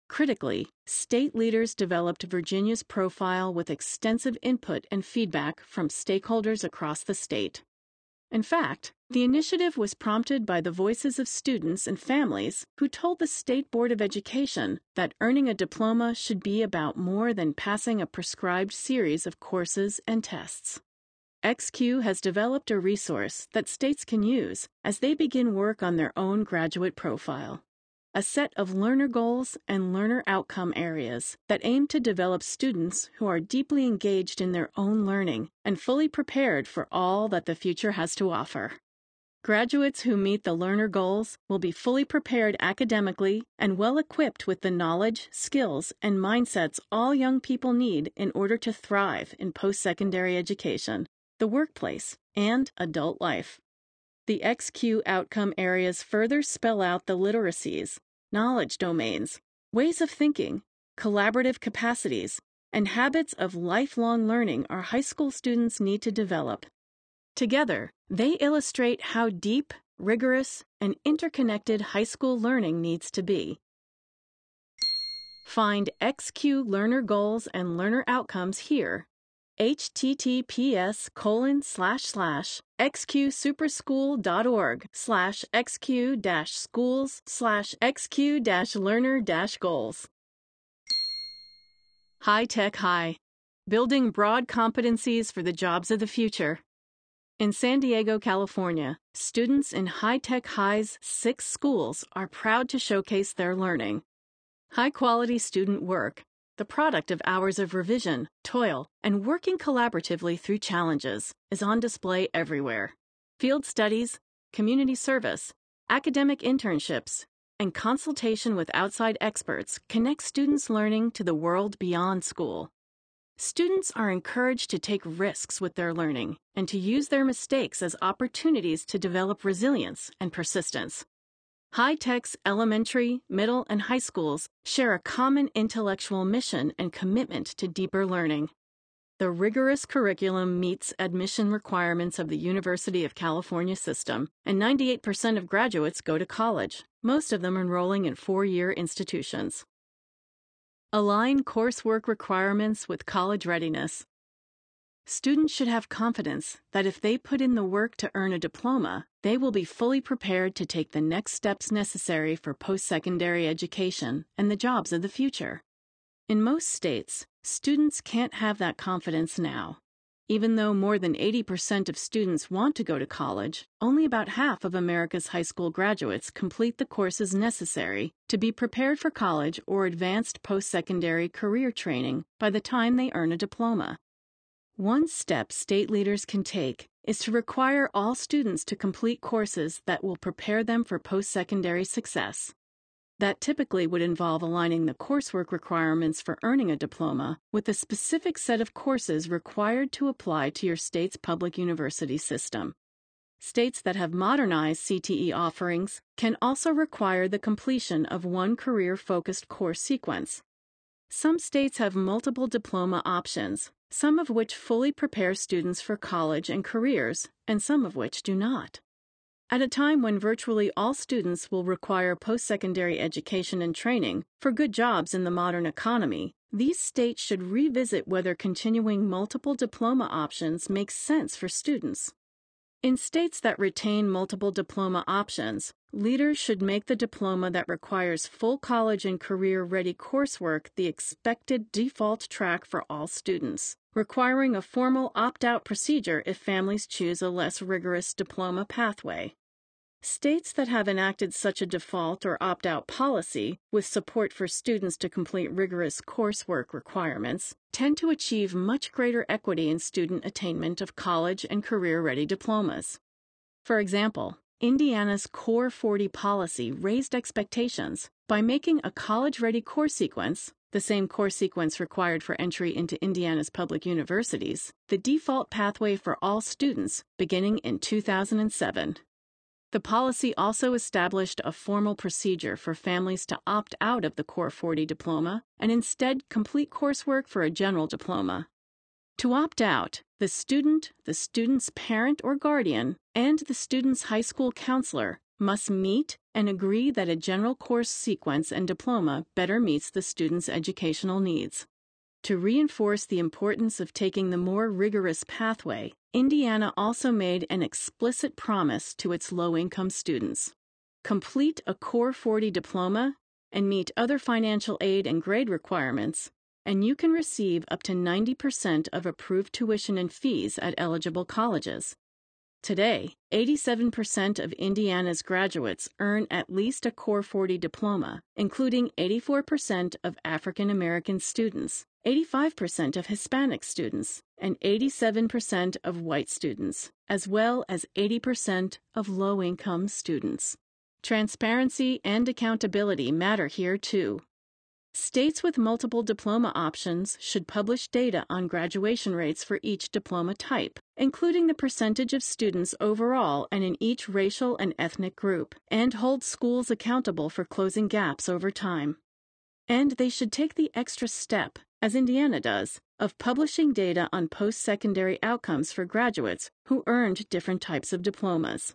E: Critically, state leaders developed Virginia's profile with extensive input and feedback from stakeholders across the state. In fact, the initiative was prompted by the voices of students and families who told the State Board of Education that earning a diploma should be about more than passing a prescribed series of courses and tests. XQ has developed a resource that states can use as they begin work on their own graduate profile. A set of learner goals and learner outcome areas that aim to develop students who are deeply engaged in their own learning and fully prepared for all that the future has to offer. Graduates who meet the learner goals will be fully prepared academically and well equipped with the knowledge, skills, and mindsets all young people need in order to thrive in post-secondary education, the workplace, and adult life. The XQ outcome areas further spell out the literacies, knowledge domains, ways of thinking, collaborative capacities, and habits of lifelong learning our high school students need to develop. Together, they illustrate how deep, rigorous, and interconnected high school learning needs to be. Find XQ learner goals and learner outcomes here. https://xq-schools.org/xq-schools/xq-learner-goals. High Tech High, building broad competencies for the jobs of the future. In San Diego, California, students in High Tech High's 6 schools are proud to showcase their learning. High-quality student work, the product of hours of revision, toil, and working collaboratively through challenges, is on display everywhere. Field studies, community service, academic internships, and consultation with outside experts connect students' learning to the world beyond school. Students are encouraged to take risks with their learning and to use their mistakes as opportunities to develop resilience and persistence. High Tech's elementary, middle, and high schools share a common intellectual mission and commitment to deeper learning. The rigorous curriculum meets admission requirements of the University of California system, and 98% of graduates go to college, most of them enrolling in 4-year institutions. Align coursework requirements with college readiness. Students should have confidence that if they put in the work to earn a diploma, they will be fully prepared to take the next steps necessary for post-secondary education and the jobs of the future. In most states, students can't have that confidence now. Even though more than 80% of students want to go to college, only about half of America's high school graduates complete the courses necessary to be prepared for college or advanced post-secondary career training by the time they earn a diploma. One step state leaders can take is to require all students to complete courses that will prepare them for post-secondary success. That typically would involve aligning the coursework requirements for earning a diploma with a specific set of courses required to apply to your state's public university system. States that have modernized CTE offerings can also require the completion of one career-focused course sequence. Some states have multiple diploma options, some of which fully prepare students for college and careers, and some of which do not. At a time when virtually all students will require post-secondary education and training for good jobs in the modern economy, these states should revisit whether continuing multiple diploma options makes sense for students. In states that retain multiple diploma options, leaders should make the diploma that requires full college and career-ready coursework the expected default track for all students, requiring a formal opt-out procedure if families choose a less rigorous diploma pathway. States that have enacted such a default or opt-out policy, with support for students to complete rigorous coursework requirements, tend to achieve much greater equity in student attainment of college and career-ready diplomas. For example, Indiana's Core 40 policy raised expectations by making a college-ready course sequence, the same course sequence required for entry into Indiana's public universities, the default pathway for all students beginning in 2007. The policy also established a formal procedure for families to opt out of the Core 40 diploma and instead complete coursework for a general diploma. To opt out, the student, the student's parent or guardian, and the student's high school counselor must meet and agree that a general course sequence and diploma better meets the student's educational needs. To reinforce the importance of taking the more rigorous pathway, Indiana also made an explicit promise to its low-income students. Complete a Core 40 diploma and meet other financial aid and grade requirements, and you can receive up to 90% of approved tuition and fees at eligible colleges. Today, 87% of Indiana's graduates earn at least a Core 40 diploma, including 84% of African American students, 85% of Hispanic students, and 87% of white students, as well as 80% of low-income students. Transparency and accountability matter here, too. States with multiple diploma options should publish data on graduation rates for each diploma type, including the percentage of students overall and in each racial and ethnic group, and hold schools accountable for closing gaps over time. And they should take the extra step, as Indiana does, of publishing data on post-secondary outcomes for graduates who earned different types of diplomas.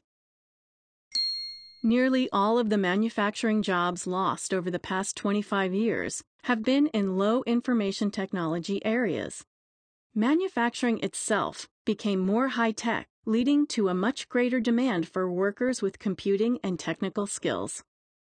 E: Nearly all of the manufacturing jobs lost over the past 25 years have been in low information technology areas. Manufacturing itself became more high-tech, leading to a much greater demand for workers with computing and technical skills.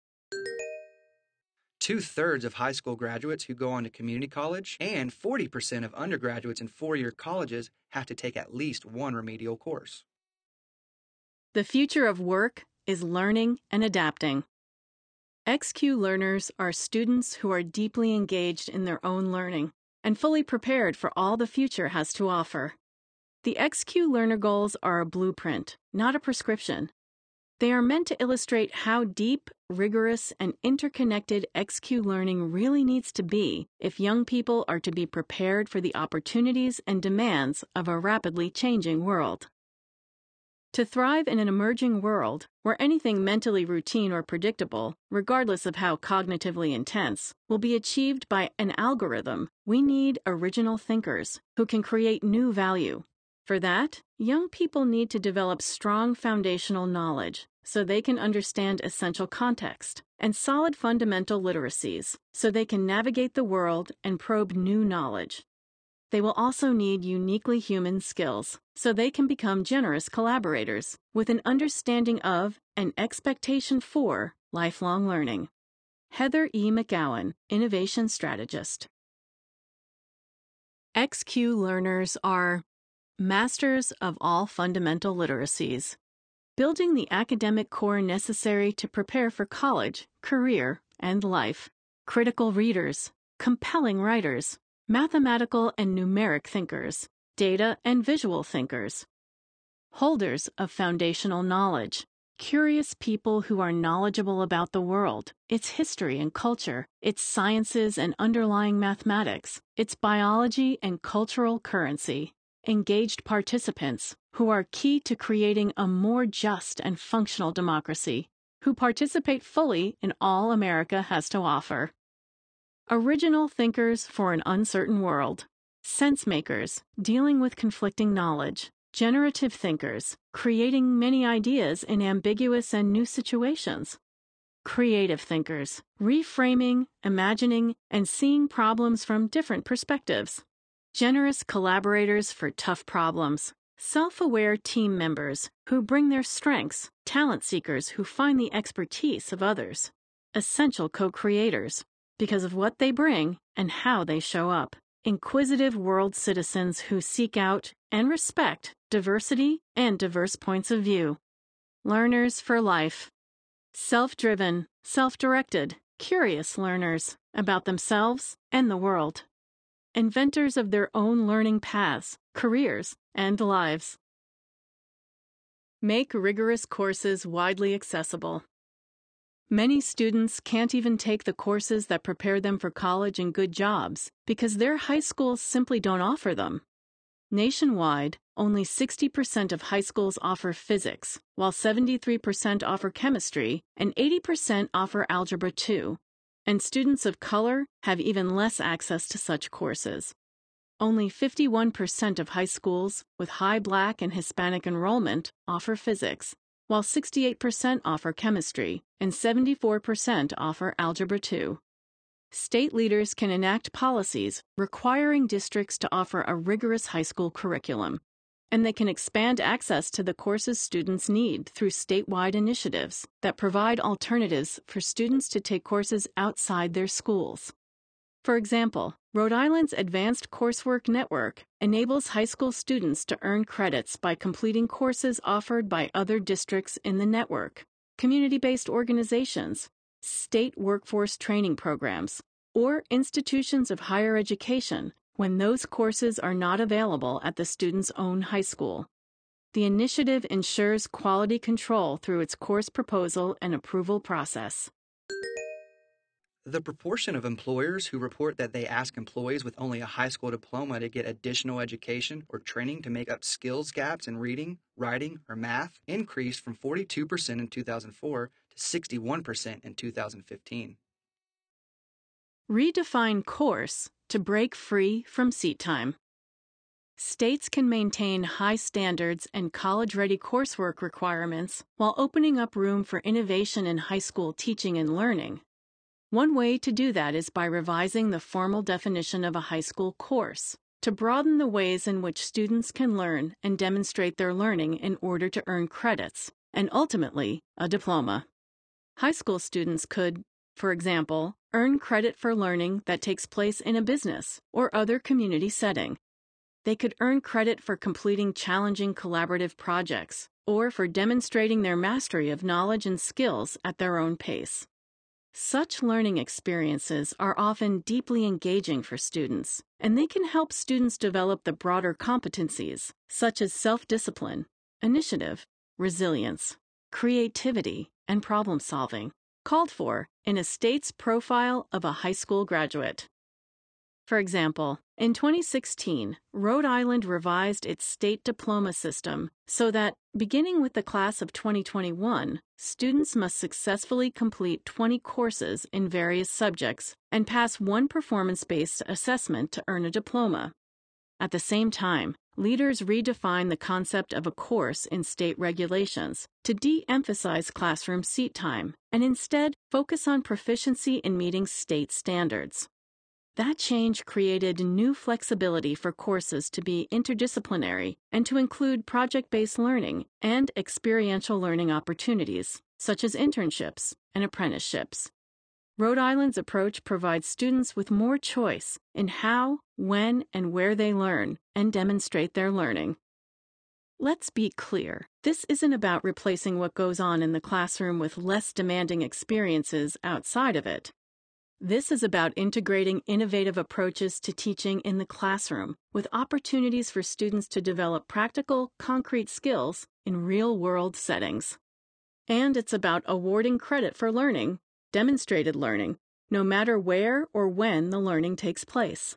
D: 2/3 of high school graduates who go on to community college and 40% of undergraduates in four-year colleges have to take at least one remedial course.
E: The future of work is learning and adapting. XQ learners are students who are deeply engaged in their own learning and fully prepared for all the future has to offer. The XQ learner goals are a blueprint, not a prescription. They are meant to illustrate how deep, rigorous, and interconnected XQ learning really needs to be if young people are to be prepared for the opportunities and demands of a rapidly changing world. To thrive in an emerging world where anything mentally routine or predictable, regardless of how cognitively intense, will be achieved by an algorithm, we need original thinkers who can create new value. For that, young people need to develop strong foundational knowledge so they can understand essential context, and solid fundamental literacies so they can navigate the world and probe new knowledge. They will also need uniquely human skills so they can become generous collaborators with an understanding of and expectation for lifelong learning. Heather E. McGowan, Innovation Strategist. XQ learners are masters of all fundamental literacies, building the academic core necessary to prepare for college, career, and life, critical readers, compelling writers, mathematical and numeric thinkers, data and visual thinkers, holders of foundational knowledge, curious people who are knowledgeable about the world, its history and culture, its sciences and underlying mathematics, its biology and cultural currency, engaged participants who are key to creating a more just and functional democracy, who participate fully in all America has to offer. Original thinkers for an uncertain world, sense makers dealing with conflicting knowledge, generative thinkers creating many ideas in ambiguous and new situations, creative thinkers reframing, imagining, and seeing problems from different perspectives, generous collaborators for tough problems, self-aware team members who bring their strengths, talent seekers who find the expertise of others, essential co-creators because of what they bring and how they show up, inquisitive world citizens who seek out and respect diversity and diverse points of view, learners for life, self-driven, self-directed, curious learners about themselves and the world, inventors of their own learning paths, careers, and lives. Make rigorous courses widely accessible. Many students can't even take the courses that prepare them for college and good jobs because their high schools simply don't offer them. Nationwide, only 60% of high schools offer physics, while 73% offer chemistry and 80% offer Algebra 2, and students of color have even less access to such courses. Only 51% of high schools with high Black and Hispanic enrollment offer physics, while 68% offer chemistry and 74% offer Algebra 2. State leaders can enact policies requiring districts to offer a rigorous high school curriculum, and they can expand access to the courses students need through statewide initiatives that provide alternatives for students to take courses outside their schools. For example, Rhode Island's Advanced Coursework Network enables high school students to earn credits by completing courses offered by other districts in the network, community-based organizations, state workforce training programs, or institutions of higher education when those courses are not available at the student's own high school. The initiative ensures quality control through its course proposal and approval process.
D: The proportion of employers who report that they ask employees with only a high school diploma to get additional education or training to make up skills gaps in reading, writing, or math increased from 42% in 2004 to 61% in 2015.
E: Redefine course to break free from seat time. States can maintain high standards and college-ready coursework requirements while opening up room for innovation in high school teaching and learning. One way to do that is by revising the formal definition of a high school course to broaden the ways in which students can learn and demonstrate their learning in order to earn credits, and ultimately, a diploma. High school students could, for example, earn credit for learning that takes place in a business or other community setting. They could earn credit for completing challenging collaborative projects or for demonstrating their mastery of knowledge and skills at their own pace. Such learning experiences are often deeply engaging for students, and they can help students develop the broader competencies, such as self-discipline, initiative, resilience, creativity, and problem-solving, called for in a state's profile of a high school graduate. For example, in 2016, Rhode Island revised its state diploma system so that, beginning with the class of 2021, students must successfully complete 20 courses in various subjects and pass one performance-based assessment to earn a diploma. At the same time, leaders redefine the concept of a course in state regulations to de-emphasize classroom seat time and instead focus on proficiency in meeting state standards. That change created new flexibility for courses to be interdisciplinary and to include project-based learning and experiential learning opportunities, such as internships and apprenticeships. Rhode Island's approach provides students with more choice in how, when, and where they learn and demonstrate their learning. Let's be clear, this isn't about replacing what goes on in the classroom with less demanding experiences outside of it. This is about integrating innovative approaches to teaching in the classroom, with opportunities for students to develop practical, concrete skills in real-world settings. And it's about awarding credit for learning, demonstrated learning, no matter where or when the learning takes place.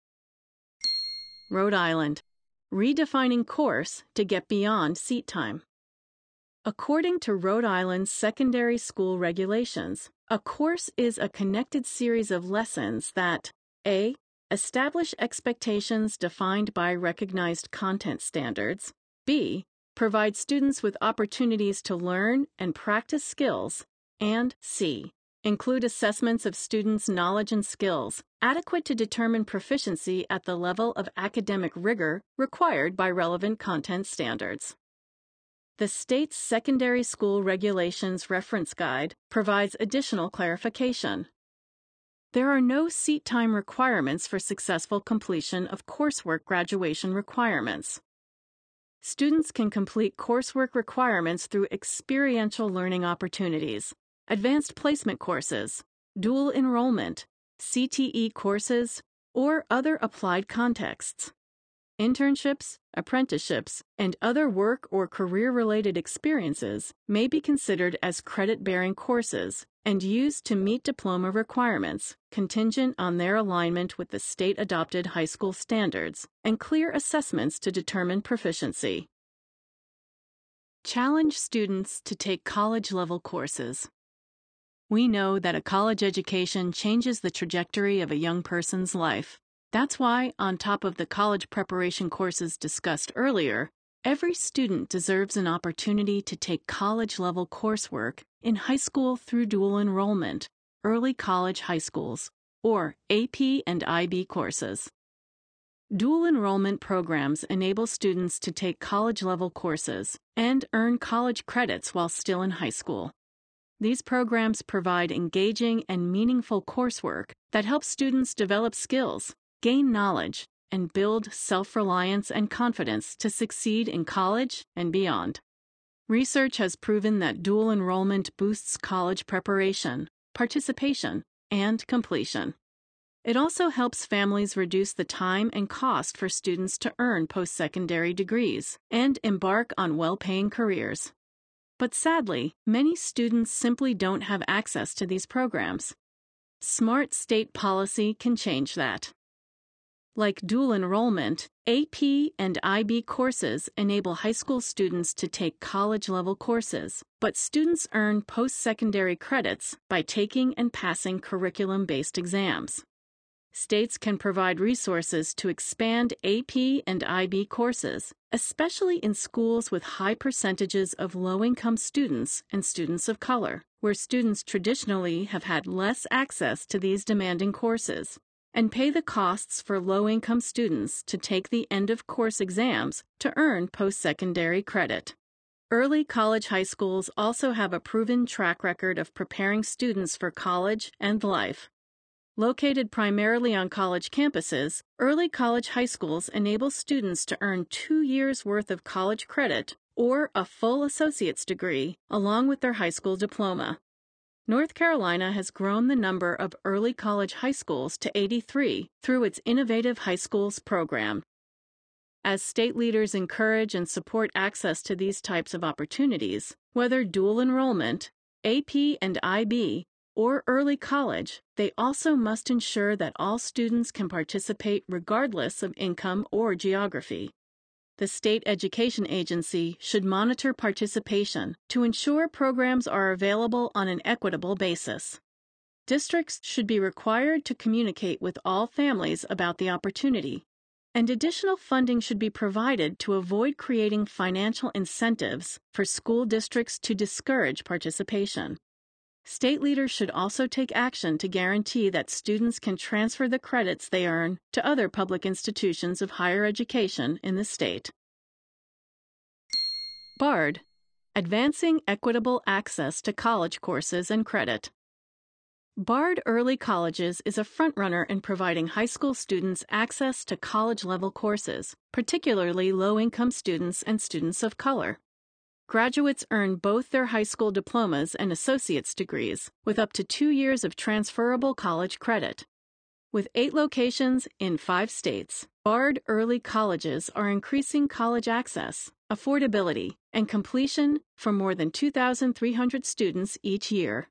E: Rhode Island, redefining course to get beyond seat time. According to Rhode Island's secondary school regulations, a course is a connected series of lessons that a. establish expectations defined by recognized content standards, b. provide students with opportunities to learn and practice skills, and c. include assessments of students' knowledge and skills adequate to determine proficiency at the level of academic rigor required by relevant content standards. The state's Secondary School Regulations Reference Guide provides additional clarification. There are no seat time requirements for successful completion of coursework graduation requirements. Students can complete coursework requirements through experiential learning opportunities, advanced placement courses, dual enrollment, CTE courses, or other applied contexts. Internships, apprenticeships, and other work or career-related experiences may be considered as credit-bearing courses and used to meet diploma requirements, contingent on their alignment with the state-adopted high school standards and clear assessments to determine proficiency. Challenge students to take college-level courses. We know that a college education changes the trajectory of a young person's life. That's why, on top of the college preparation courses discussed earlier, Every student deserves an opportunity to take college-level coursework in high school through dual enrollment, early college high schools, or AP and IB courses. Dual enrollment programs enable students to take college-level courses and earn college credits while still in high school. These programs provide engaging and meaningful coursework that helps students develop skills, gain knowledge, and build self-reliance and confidence to succeed in college and beyond. Research has proven that dual enrollment boosts college preparation, participation, and completion. It also helps families reduce the time and cost for students to earn post-secondary degrees and embark on well-paying careers. But sadly, many students simply don't have access to these programs. Smart state policy can change that. Like dual enrollment, AP and IB courses enable high school students to take college-level courses, but students earn post-secondary credits by taking and passing curriculum-based exams. States can provide resources to expand AP and IB courses, especially in schools with high percentages of low-income students and students of color, where students traditionally have had less access to these demanding courses, and pay the costs for low-income students to take the end-of-course exams to earn post-secondary credit. Early college high schools also have a proven track record of preparing students for college and life. Located primarily on college campuses, early college high schools enable students to earn 2 years' worth of college credit or a full associate's degree along with their high school diploma. North Carolina has grown the number of early college high schools to 83 through its Innovative High Schools program. As state leaders encourage and support access to these types of opportunities, whether dual enrollment, AP and IB, or early college, they also must ensure that all students can participate regardless of income or geography. The state education agency should monitor participation to ensure programs are available on an equitable basis. Districts should be required to communicate with all families about the opportunity, and additional funding should be provided to avoid creating financial incentives for school districts to discourage participation. State leaders should also take action to guarantee that students can transfer the credits they earn to other public institutions of higher education in the state. BARD, Advancing Equitable Access to College Courses and Credit. BARD Early Colleges is a frontrunner in providing high school students access to college-level courses, particularly low-income students and students of color. Graduates earn both their high school diplomas and associate's degrees, with up to 2 years of transferable college credit. With 8 locations in 5 states, BARD Early Colleges are increasing college access, affordability, and completion for more than 2,300 students each year.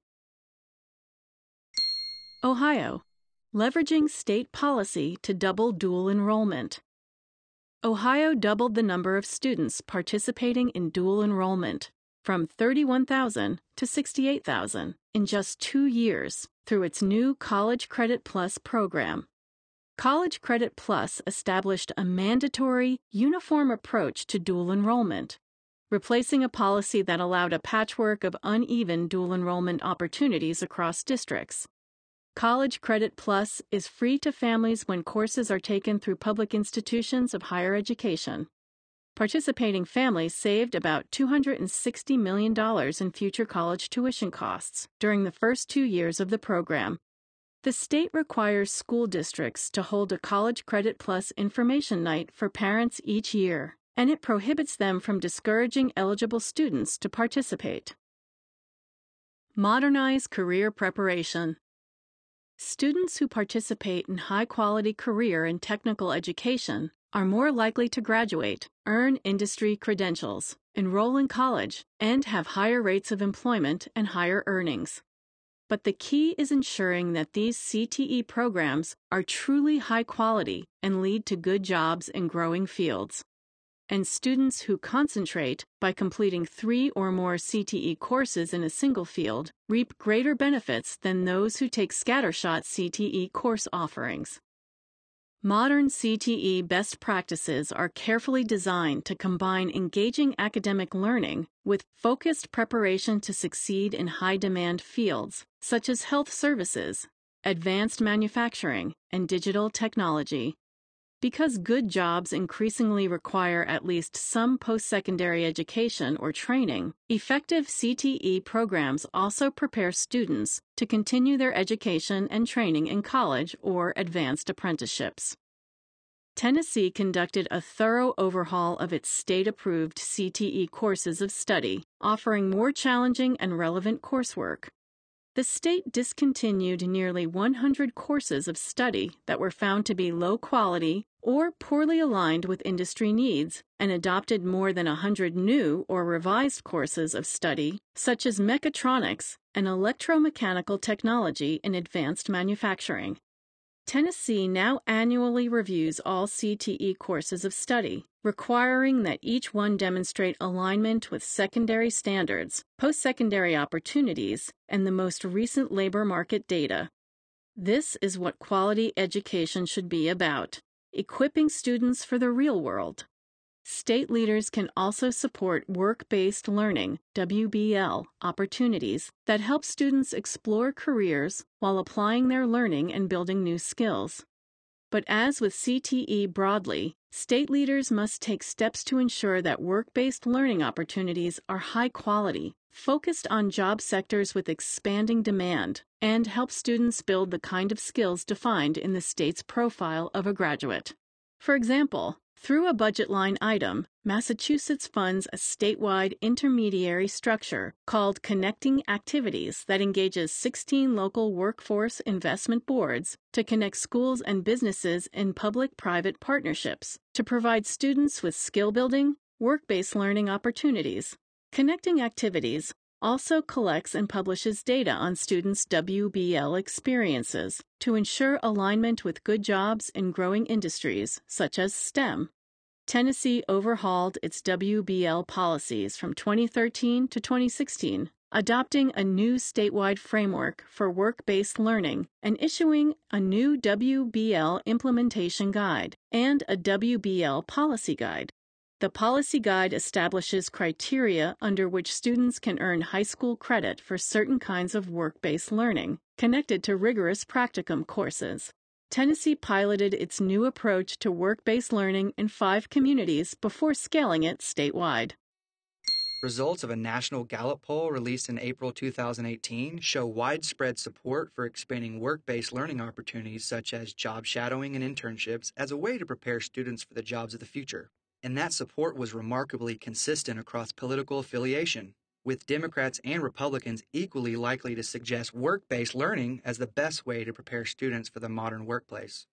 E: Ohio, Leveraging State Policy to Double Dual Enrollment. Ohio doubled the number of students participating in dual enrollment, from 31,000 to 68,000 in just 2 years through its new College Credit Plus program. College Credit Plus established a mandatory, uniform approach to dual enrollment, replacing a policy that allowed a patchwork of uneven dual enrollment opportunities across districts. College Credit Plus is free to families when courses are taken through public institutions of higher education. Participating families saved about $260 million in future college tuition costs during the first 2 years of the program. The state requires school districts to hold a College Credit Plus information night for parents each year, and it prohibits them from discouraging eligible students to participate. Modernize career preparation. Students who participate in high-quality career and technical education are more likely to graduate, earn industry credentials, enroll in college, and have higher rates of employment and higher earnings. But the key is ensuring that these CTE programs are truly high quality and lead to good jobs in growing fields. And students who concentrate by completing 3 or more CTE courses in a single field reap greater benefits than those who take scattershot CTE course offerings. Modern CTE best practices are carefully designed to combine engaging academic learning with focused preparation to succeed in high-demand fields, such as health services, advanced manufacturing, and digital technology. Because good jobs increasingly require at least some post-secondary education or training, effective CTE programs also prepare students to continue their education and training in college or advanced apprenticeships. Tennessee conducted a thorough overhaul of its state-approved CTE courses of study, offering more challenging and relevant coursework. The state discontinued nearly 100 courses of study that were found to be low quality or poorly aligned with industry needs, and adopted more than 100 new or revised courses of study, such as mechatronics and electromechanical technology in advanced manufacturing. Tennessee now annually reviews all CTE courses of study, requiring that each one demonstrate alignment with secondary standards, post-secondary opportunities, and the most recent labor market data. This is what quality education should be about, equipping students for the real world. State leaders can also support work-based learning (WBL) opportunities that help students explore careers while applying their learning and building new skills. But as with CTE broadly, state leaders must take steps to ensure that work-based learning opportunities are high quality, focused on job sectors with expanding demand, and help students build the kind of skills defined in the state's profile of a graduate. For example, through a budget line item, Massachusetts funds a statewide intermediary structure called Connecting Activities that engages 16 local workforce investment boards to connect schools and businesses in public-private partnerships to provide students with skill-building, work-based learning opportunities. Connecting Activities also collects and publishes data on students' WBL experiences to ensure alignment with good jobs in growing industries, such as STEM. Tennessee overhauled its WBL policies from 2013 to 2016, adopting a new statewide framework for work-based learning and issuing a new WBL implementation guide and a WBL policy guide. The policy guide establishes criteria under which students can earn high school credit for certain kinds of work-based learning, connected to rigorous practicum courses. Tennessee piloted its new approach to work-based learning in 5 communities before scaling it statewide.
D: Results of a national Gallup poll released in April 2018 show widespread support for expanding work-based learning opportunities such as job shadowing and internships as a way to prepare students for the jobs of the future. And that support was remarkably consistent across political affiliation, with Democrats and Republicans equally likely to suggest work-based learning as the best way to prepare students for the modern workplace.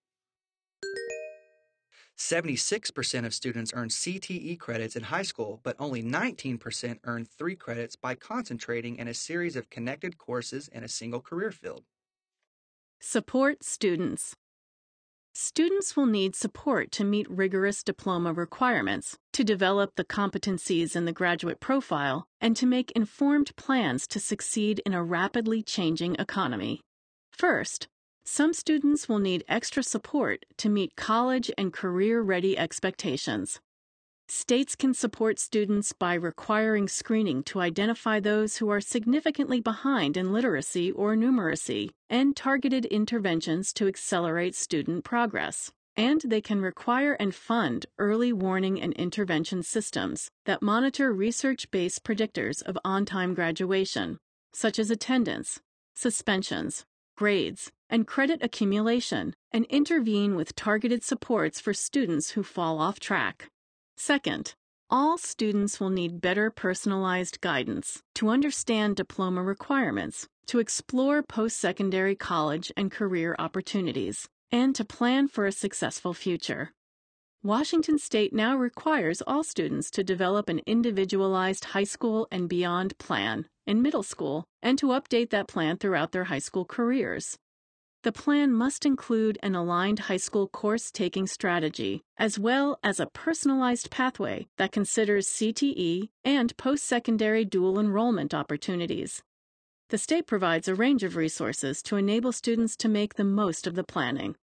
D: 76% of students earn CTE credits in high school, but only 19% earn 3 credits by concentrating in a series of connected courses in a single career field.
E: Support students. Students will need support to meet rigorous diploma requirements, to develop the competencies in the graduate profile, and to make informed plans to succeed in a rapidly changing economy. First, some students will need extra support to meet college and career-ready expectations. States can support students by requiring screening to identify those who are significantly behind in literacy or numeracy, and targeted interventions to accelerate student progress. And they can require and fund early warning and intervention systems that monitor research-based predictors of on-time graduation, such as attendance, suspensions, grades, and credit accumulation, and intervene with targeted supports for students who fall off track. Second, all students will need better personalized guidance to understand diploma requirements, to explore post-secondary college and career opportunities, and to plan for a successful future. Washington State now requires all students to develop an individualized high school and beyond plan in middle school and to update that plan throughout their high school careers. The plan must include an aligned high school course-taking strategy, as well as a personalized pathway that considers CTE and post-secondary dual enrollment opportunities. The state provides a range of resources to enable students to make the most of the planning,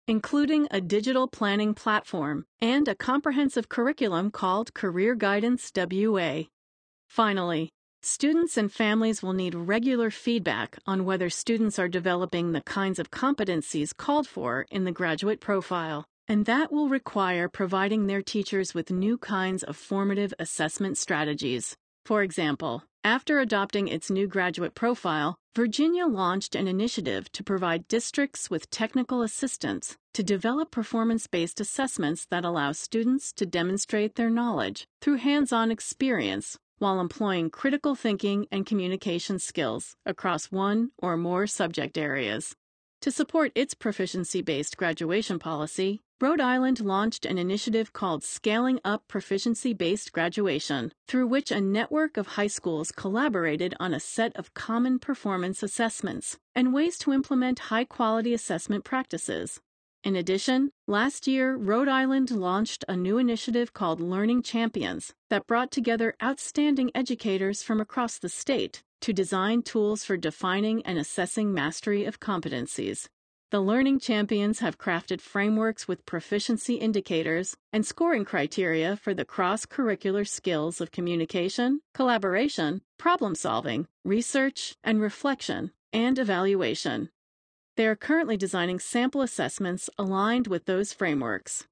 E: including a digital planning platform and a comprehensive curriculum called Career Guidance WA. Finally, students and families will need regular feedback on whether students are developing the kinds of competencies called for in the graduate profile, and that will require providing their teachers with new kinds of formative assessment strategies. For example, after adopting its new graduate profile, Virginia launched an initiative to provide districts with technical assistance to develop performance-based assessments that allow students to demonstrate their knowledge through hands-on experience while employing critical thinking and communication skills across one or more subject areas. To support its proficiency-based graduation policy, Rhode Island launched an initiative called Scaling Up Proficiency-Based Graduation, through which a network of high schools collaborated on a set of common performance assessments and ways to implement high-quality assessment practices. In addition, last year, Rhode Island launched a new initiative called Learning Champions that brought together outstanding educators from across the state to design tools for defining and assessing mastery of competencies. The Learning Champions have crafted frameworks with proficiency indicators and scoring criteria for the cross-curricular skills of communication, collaboration, problem-solving, research, and reflection, and evaluation. They are currently designing sample assessments aligned with those frameworks.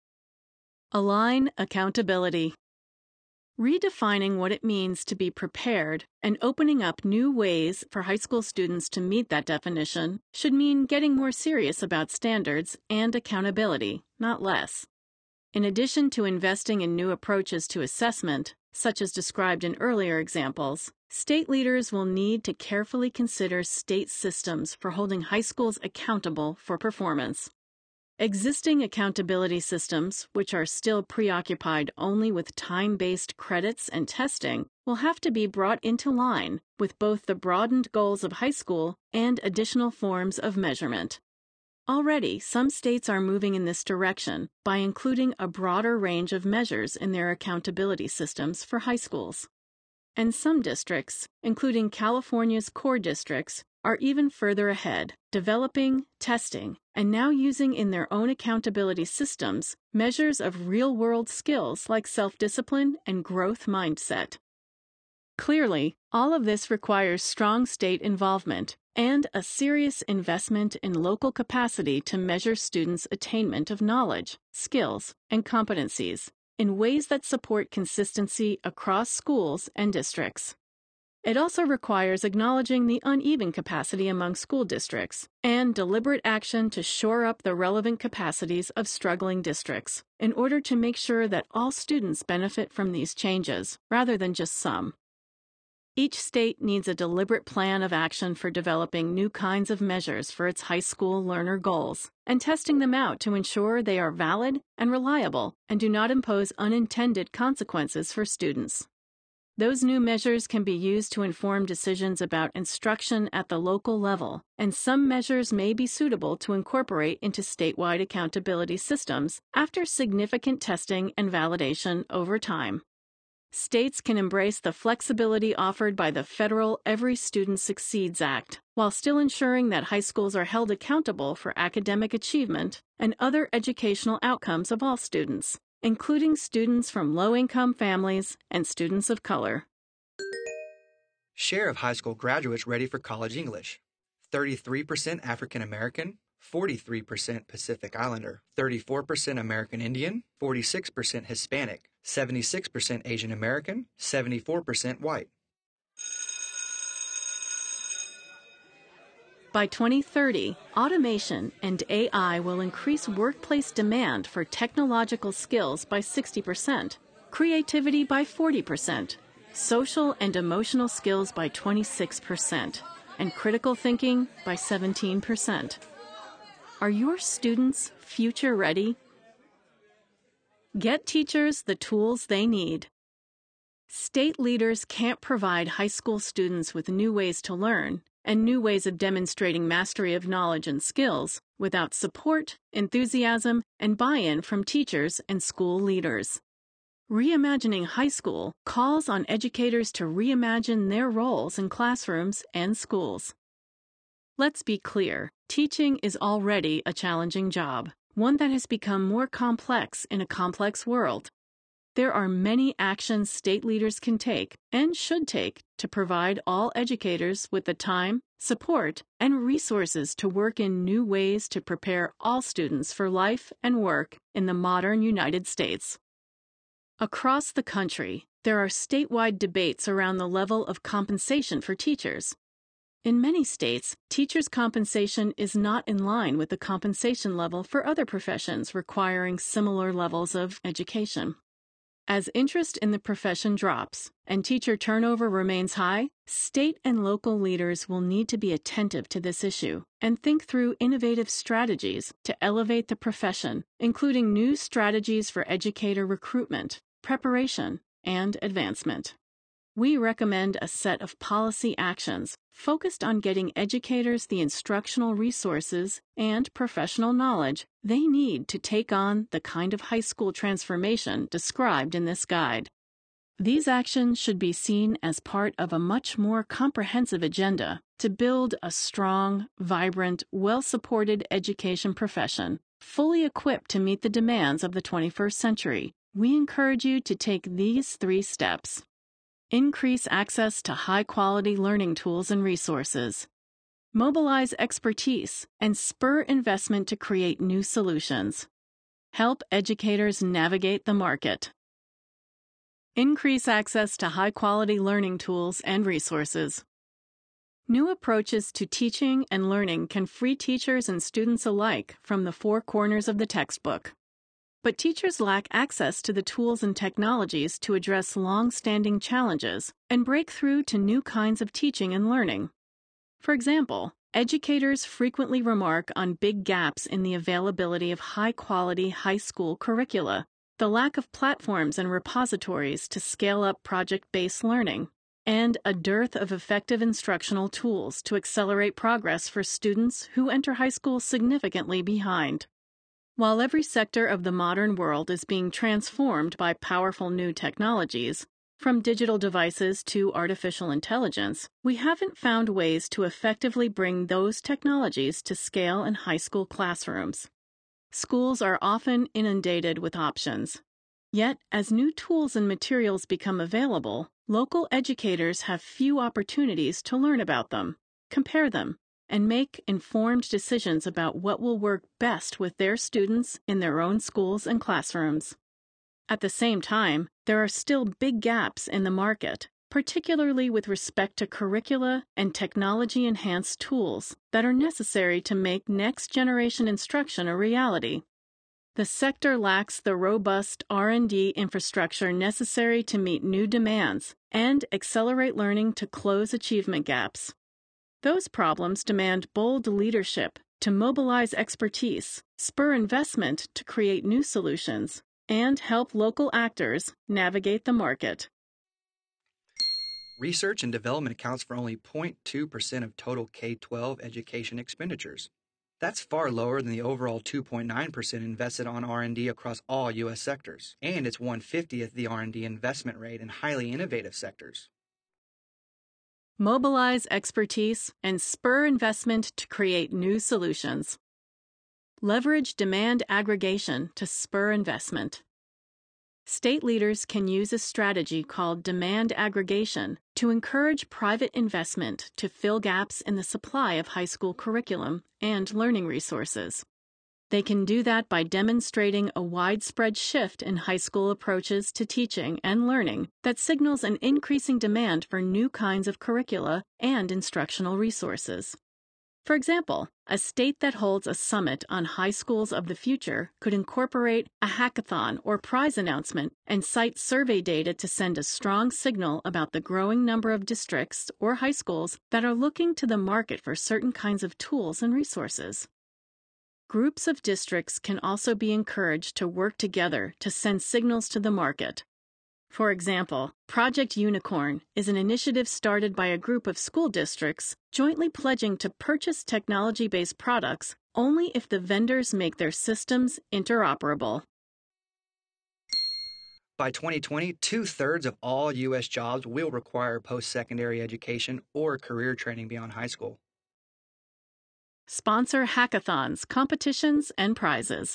E: Align accountability. Redefining what it means to be prepared and opening up new ways for high school students to meet that definition should mean getting more serious about standards and accountability, not less. In addition to investing in new approaches to assessment, such as described in earlier examples, state leaders will need to carefully consider state systems for holding high schools accountable for performance. Existing accountability systems, which are still preoccupied only with time-based credits and testing, will have to be brought into line with both the broadened goals of high school and additional forms of measurement. Already, some states are moving in this direction by including a broader range of measures in their accountability systems for high schools. And some districts, including California's core districts, are even further ahead, developing, testing, and now using in their own accountability systems measures of real-world skills like self-discipline and growth mindset. Clearly, all of this requires strong state involvement and a serious investment in local capacity to measure students' attainment of knowledge, skills, and competencies in ways that support consistency across schools and districts. It also requires acknowledging the uneven capacity among school districts and deliberate action to shore up the relevant capacities of struggling districts in order to make sure that all students benefit from these changes, rather than just some. Each state needs a deliberate plan of action for developing new kinds of measures for its high school learner goals and testing them out to ensure they are valid and reliable and do not impose unintended consequences for students. Those new measures can be used to inform decisions about instruction at the local level, and some measures may be suitable to incorporate into statewide accountability systems after significant testing and validation over time. States can embrace the flexibility offered by the federal Every Student Succeeds Act, while still ensuring that high schools are held accountable for academic achievement and other educational outcomes of all students, including students from low-income families and students of color.
D: Share of high school graduates ready for college English: 33% African American, 43% Pacific Islander, 34% American Indian, 46% Hispanic, 76% Asian American, 74% white.
E: By 2030, automation and AI will increase workplace demand for technological skills by 60%, creativity by 40%, social and emotional skills by 26%, and critical thinking by 17%. Are your students future ready? Get teachers the tools they need. State leaders can't provide high school students with new ways to learn and new ways of demonstrating mastery of knowledge and skills without support, enthusiasm, and buy-in from teachers and school leaders. Reimagining High School calls on educators to reimagine their roles in classrooms and schools. Let's be clear, teaching is already a challenging job, one that has become more complex in a complex world. There are many actions state leaders can take and should take to provide all educators with the time, support, and resources to work in new ways to prepare all students for life and work in the modern United States. Across the country, there are statewide debates around the level of compensation for teachers. In many states, teachers' compensation is not in line with the compensation level for other professions requiring similar levels of education. As interest in the profession drops and teacher turnover remains high, state and local leaders will need to be attentive to this issue and think through innovative strategies to elevate the profession, including new strategies for educator recruitment, preparation, and advancement. We recommend a set of policy actions focused on getting educators the instructional resources and professional knowledge they need to take on the kind of high school transformation described in this guide. These actions should be seen as part of a much more comprehensive agenda to build a strong, vibrant, well-supported education profession, fully equipped to meet the demands of the 21st century. We encourage you to take these 3 steps. Increase access to high-quality learning tools and resources. Mobilize expertise and spur investment to create new solutions. Help educators navigate the market. Increase access to high-quality learning tools and resources. New approaches to teaching and learning can free teachers and students alike from the 4 corners of the textbook. But teachers lack access to the tools and technologies to address long-standing challenges and break through to new kinds of teaching and learning. For example, educators frequently remark on big gaps in the availability of high-quality high school curricula, the lack of platforms and repositories to scale up project-based learning, and a dearth of effective instructional tools to accelerate progress for students who enter high school significantly behind. While every sector of the modern world is being transformed by powerful new technologies, from digital devices to artificial intelligence, we haven't found ways to effectively bring those technologies to scale in high school classrooms. Schools are often inundated with options. Yet, as new tools and materials become available, local educators have few opportunities to learn about them, compare them, and make informed decisions about what will work best with their students in their own schools and classrooms. At the same time, there are still big gaps in the market, particularly with respect to curricula and technology-enhanced tools that are necessary to make next-generation instruction a reality. The sector lacks the robust R&D infrastructure necessary to meet new demands and accelerate learning to close achievement gaps. Those problems demand bold leadership to mobilize expertise, spur investment to create new solutions, and help local actors navigate the market.
D: Research and development accounts for only 0.2% of total K-12 education expenditures. That's far lower than the overall 2.9% invested on R&D across all U.S. sectors, and it's 1/50th the R&D investment rate in highly innovative sectors.
E: Mobilize expertise and spur investment to create new solutions. Leverage demand aggregation to spur investment. State leaders can use a strategy called demand aggregation to encourage private investment to fill gaps in the supply of high school curriculum and learning resources. They can do that by demonstrating a widespread shift in high school approaches to teaching and learning that signals an increasing demand for new kinds of curricula and instructional resources. For example, a state that holds a summit on high schools of the future could incorporate a hackathon or prize announcement and cite survey data to send a strong signal about the growing number of districts or high schools that are looking to the market for certain kinds of tools and resources. Groups of districts can also be encouraged to work together to send signals to the market. For example, Project Unicorn is an initiative started by a group of school districts jointly pledging to purchase technology-based products only if the vendors make their systems interoperable.
D: By 2020, 2/3 of all U.S. jobs will require post-secondary education or career training beyond high school.
E: sponsor hackathons, competitions, and prizes.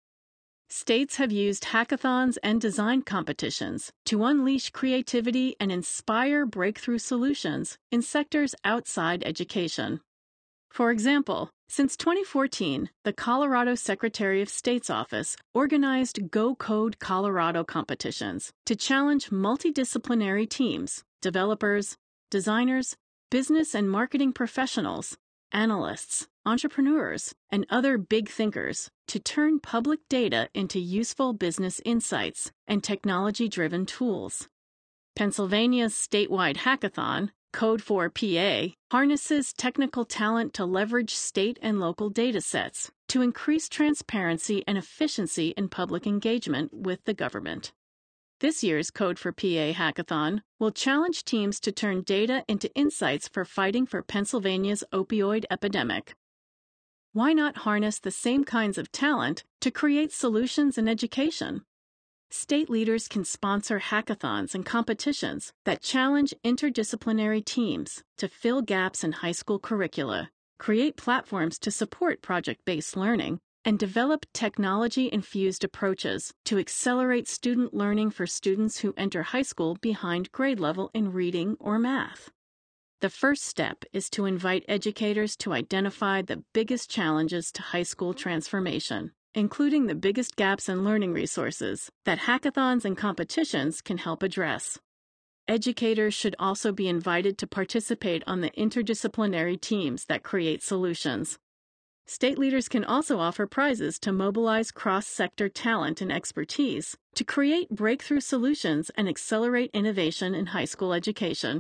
E: States have used hackathons and design competitions to unleash creativity and inspire breakthrough solutions in sectors outside education. For example, since 2014, the Colorado Secretary of State's office organized Go Code Colorado competitions to challenge multidisciplinary teams, developers, designers, business and marketing professionals, analysts, entrepreneurs, and other big thinkers to turn public data into useful business insights and technology-driven tools. Pennsylvania's statewide hackathon, Code for PA, harnesses technical talent to leverage state and local data sets to increase transparency and efficiency in public engagement with the government. This year's Code for PA hackathon will challenge teams to turn data into insights for fighting for Pennsylvania's opioid epidemic. Why not harness the same kinds of talent to create solutions in education? State leaders can sponsor hackathons and competitions that challenge interdisciplinary teams to fill gaps in high school curricula, create platforms to support project-based learning, and develop technology-infused approaches to accelerate student learning for students who enter high school behind grade level in reading or math. The first step is to invite educators to identify the biggest challenges to high school transformation, including the biggest gaps in learning resources that hackathons and competitions can help address. Educators should also be invited to participate on the interdisciplinary teams that create solutions. State leaders can also offer prizes to mobilize cross-sector talent and expertise to create breakthrough solutions and accelerate innovation in high school education.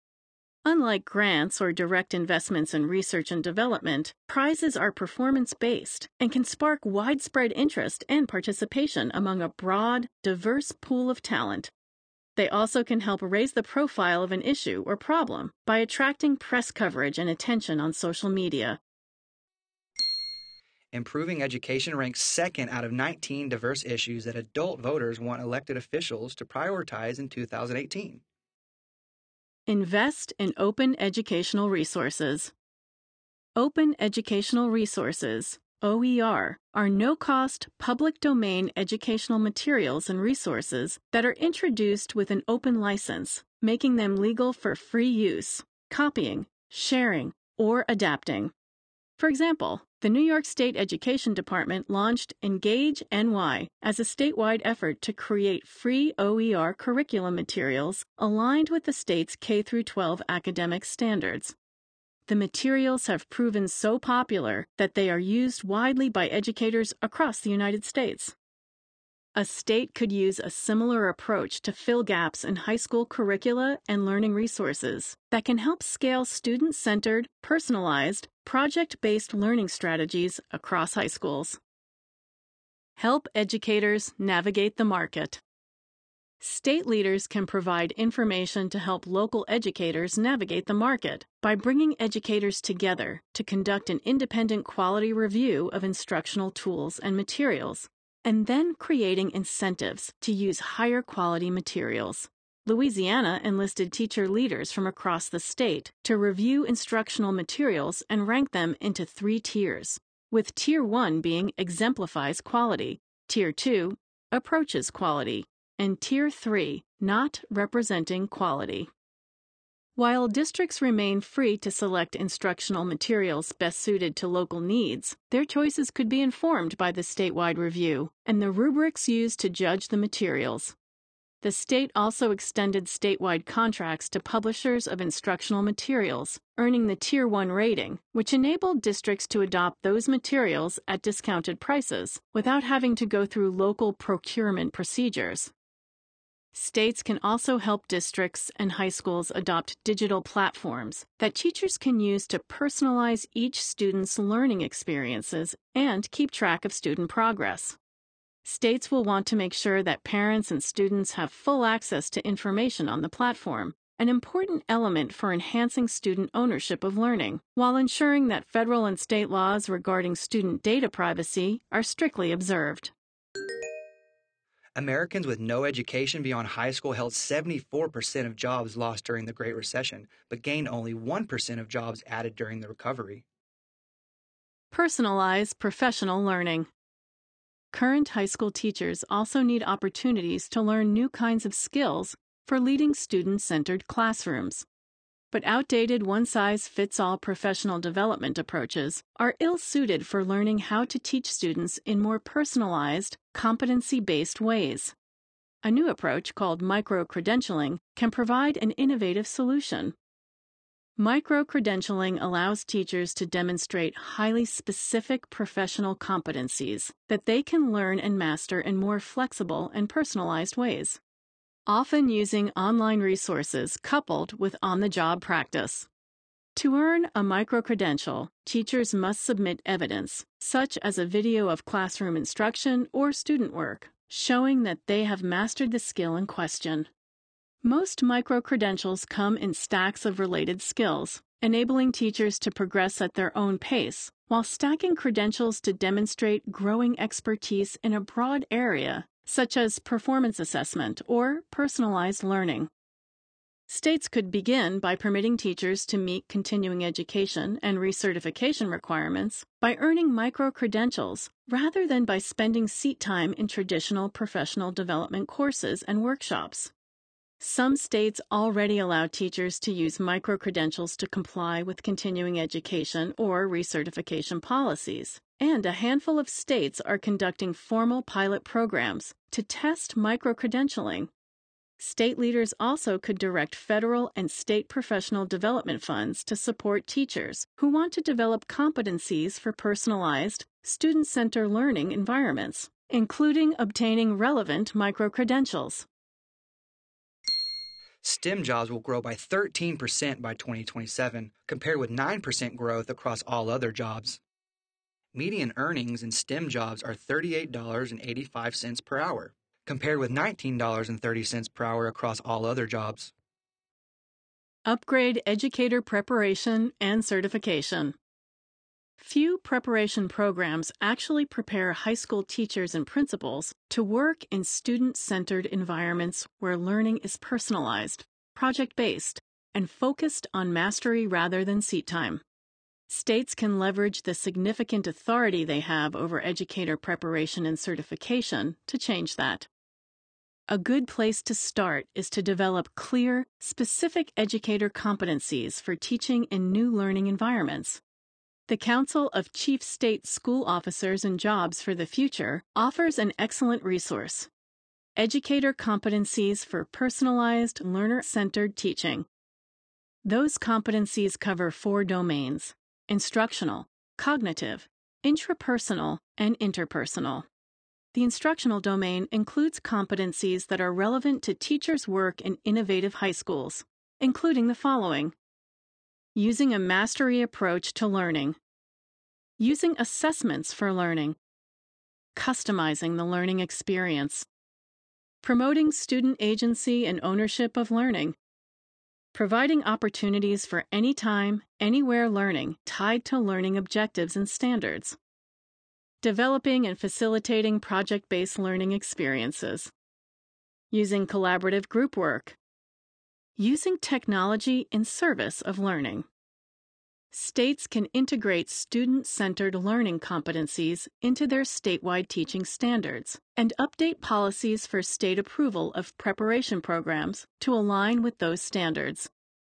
E: Unlike grants or direct investments in research and development, prizes are performance-based and can spark widespread interest and participation among a broad, diverse pool of talent. They also can help raise the profile of an issue or problem by attracting press coverage and attention on social media.
D: Improving education ranks second out of 19 diverse issues that adult voters want elected officials to prioritize in 2018.
E: Invest in open educational resources. Open educational resources, OER, are no-cost, public domain educational materials and resources that are introduced with an open license, making them legal for free use, copying, sharing, or adapting. For example, the New York State Education Department launched Engage NY as a statewide effort to create free OER curriculum materials aligned with the state's K-12 academic standards. The materials have proven so popular that they are used widely by educators across the United States. A state could use a similar approach to fill gaps in high school curricula and learning resources that can help scale student-centered, personalized, project-based learning strategies across high schools. Help educators navigate the market. State leaders can provide information to help local educators navigate the market by bringing educators together to conduct an independent quality review of instructional tools and materials, and then creating incentives to use higher quality materials. Louisiana enlisted teacher leaders from across the state to review instructional materials and rank them into 3 tiers, with Tier 1 being exemplifies quality, Tier 2 approaches quality, and Tier 3 not representing quality. While districts remain free to select instructional materials best suited to local needs, their choices could be informed by the statewide review and the rubrics used to judge the materials. The state also extended statewide contracts to publishers of instructional materials, earning the Tier 1 rating, which enabled districts to adopt those materials at discounted prices without having to go through local procurement procedures. States can also help districts and high schools adopt digital platforms that teachers can use to personalize each student's learning experiences and keep track of student progress. States will want to make sure that parents and students have full access to information on the platform, an important element for enhancing student ownership of learning, while ensuring that federal and state laws regarding student data privacy are strictly observed.
D: Americans with no education beyond high school held 74% of jobs lost during the Great Recession, but gained only 1% of jobs added during the recovery.
E: Personalize professional learning. Current high school teachers also need opportunities to learn new kinds of skills for leading student-centered classrooms. But outdated one-size-fits-all professional development approaches are ill-suited for learning how to teach students in more personalized, competency-based ways. A new approach called micro-credentialing can provide an innovative solution. Micro-credentialing allows teachers to demonstrate highly specific professional competencies that they can learn and master in more flexible and personalized ways, often using online resources coupled with on-the-job practice. To earn a micro-credential, teachers must submit evidence, such as a video of classroom instruction or student work, showing that they have mastered the skill in question. Most micro-credentials come in stacks of related skills, enabling teachers to progress at their own pace, while stacking credentials to demonstrate growing expertise in a broad area, such as performance assessment or personalized learning. States could begin by permitting teachers to meet continuing education and recertification requirements by earning micro-credentials rather than by spending seat time in traditional professional development courses and workshops. Some states already allow teachers to use micro-credentials to comply with continuing education or recertification policies, and a handful of states are conducting formal pilot programs to test micro-credentialing. State leaders also could direct federal and state professional development funds to support teachers who want to develop competencies for personalized, student-centered learning environments, including obtaining relevant micro-credentials.
D: STEM jobs will grow by 13% by 2027, compared with 9% growth across all other jobs. Median earnings in STEM jobs are $38.85 per hour, compared with $19.30 per hour across all other jobs.
E: Upgrade educator preparation and certification. Few preparation programs actually prepare high school teachers and principals to work in student-centered environments where learning is personalized, project-based, and focused on mastery rather than seat time. States can leverage the significant authority they have over educator preparation and certification to change that. A good place to start is to develop clear, specific educator competencies for teaching in new learning environments. The Council of Chief State School Officers and Jobs for the Future offers an excellent resource: Educator Competencies for Personalized, Learner-Centered Teaching. Those competencies cover 4 domains: instructional, cognitive, intrapersonal, and interpersonal. The instructional domain includes competencies that are relevant to teachers' work in innovative high schools, including the following: using a mastery approach to learning, using assessments for learning, customizing the learning experience, promoting student agency and ownership of learning, providing opportunities for anytime, anywhere learning tied to learning objectives and standards, developing and facilitating project-based learning experiences, using collaborative group work, using technology in service of learning. States can integrate student-centered learning competencies into their statewide teaching standards and update policies for state approval of preparation programs to align with those standards.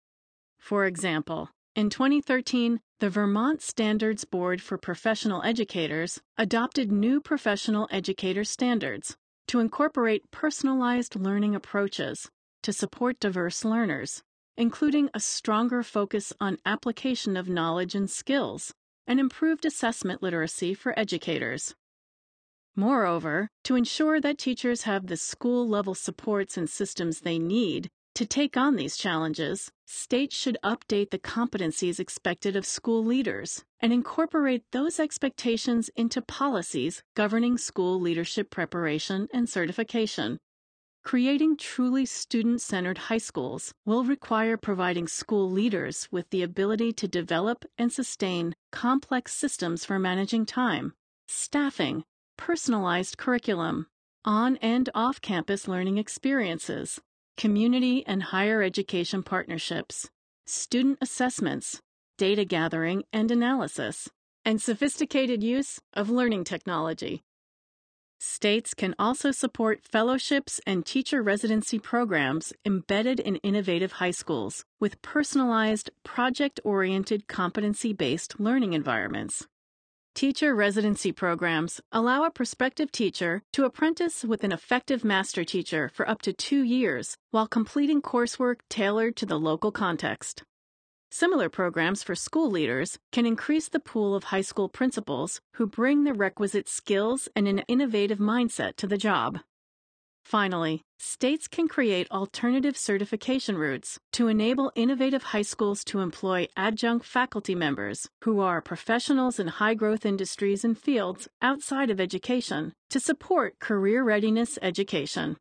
E: For example, in 2013, the Vermont Standards Board for Professional Educators adopted new professional educator standards to incorporate personalized learning approaches to support diverse learners, including a stronger focus on application of knowledge and skills, and improved assessment literacy for educators. Moreover, to ensure that teachers have the school-level supports and systems they need to take on these challenges, states should update the competencies expected of school leaders and incorporate those expectations into policies governing school leadership preparation and certification. Creating truly student-centered high schools will require providing school leaders with the ability to develop and sustain complex systems for managing time, staffing, personalized curriculum, on- and off-campus learning experiences, community and higher education partnerships, student assessments, data gathering and analysis, and sophisticated use of learning technology. States can also support fellowships and teacher residency programs embedded in innovative high schools with personalized, project-oriented, competency-based learning environments. Teacher residency programs allow a prospective teacher to apprentice with an effective master teacher for up to 2 years while completing coursework tailored to the local context. Similar programs for school leaders can increase the pool of high school principals who bring the requisite skills and an innovative mindset to the job. Finally, states can create alternative certification routes to enable innovative high schools to employ adjunct faculty members who are professionals in high-growth industries and fields outside of education to support career readiness education.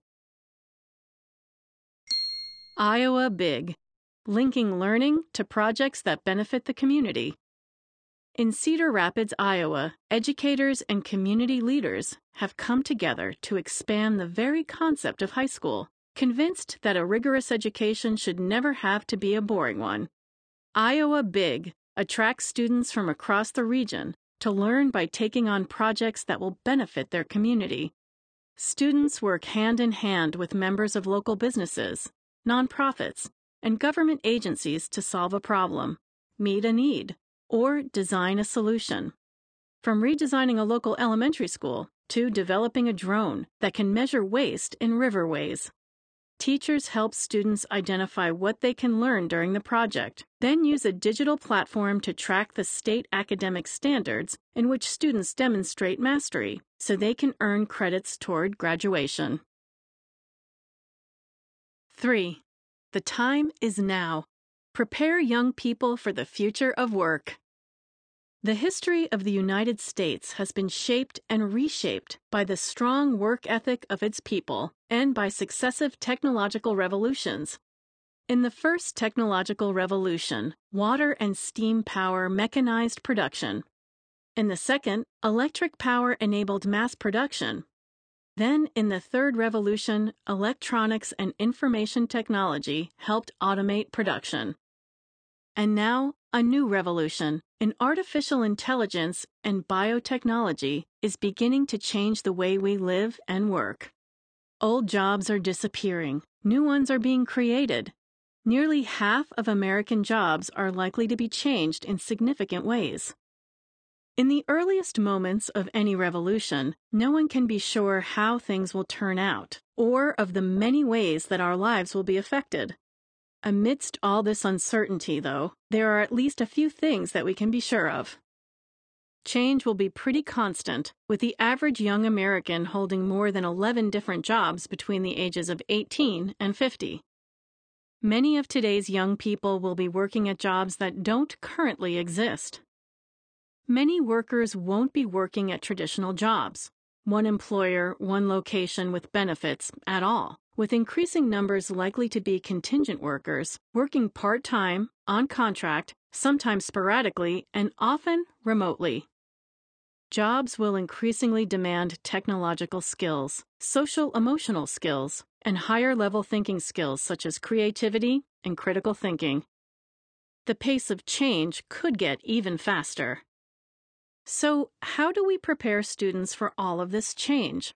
E: Iowa Big: linking learning to projects that benefit the community. In Cedar Rapids, Iowa, educators and community leaders have come together to expand the very concept of high school, convinced that a rigorous education should never have to be a boring one. Iowa Big attracts students from across the region to learn by taking on projects that will benefit their community. Students work hand in hand with members of local businesses, nonprofits, and government agencies to solve a problem, meet a need, or design a solution. From redesigning a local elementary school to developing a drone that can measure waste in riverways. Teachers help students identify what they can learn during the project, then use a digital platform to track the state academic standards in which students demonstrate mastery, so they can earn credits toward graduation. 3. The time is now. Prepare young people for the future of work. The history of the United States has been shaped and reshaped by the strong work ethic of its people and by successive technological revolutions. In the first technological revolution, water and steam power mechanized production. In the second, electric power enabled mass production. Then, in the third revolution, electronics and information technology helped automate production. And now, a new revolution in artificial intelligence and biotechnology is beginning to change the way we live and work. Old jobs are disappearing. New ones are being created. Nearly half of American jobs are likely to be changed in significant ways. In the earliest moments of any revolution, no one can be sure how things will turn out, or of the many ways that our lives will be affected. Amidst all this uncertainty, though, there are at least a few things that we can be sure of. Change will be pretty constant, with the average young American holding more than 11 different jobs between the ages of 18 and 50. Many of today's young people will be working at jobs that don't currently exist. Many workers won't be working at traditional jobs, one employer, one location with benefits at all, with increasing numbers likely to be contingent workers, working part-time, on contract, sometimes sporadically, and often remotely. Jobs will increasingly demand technological skills, social-emotional skills, and higher-level thinking skills such as creativity and critical thinking. The pace of change could get even faster. So, how do we prepare students for all of this change?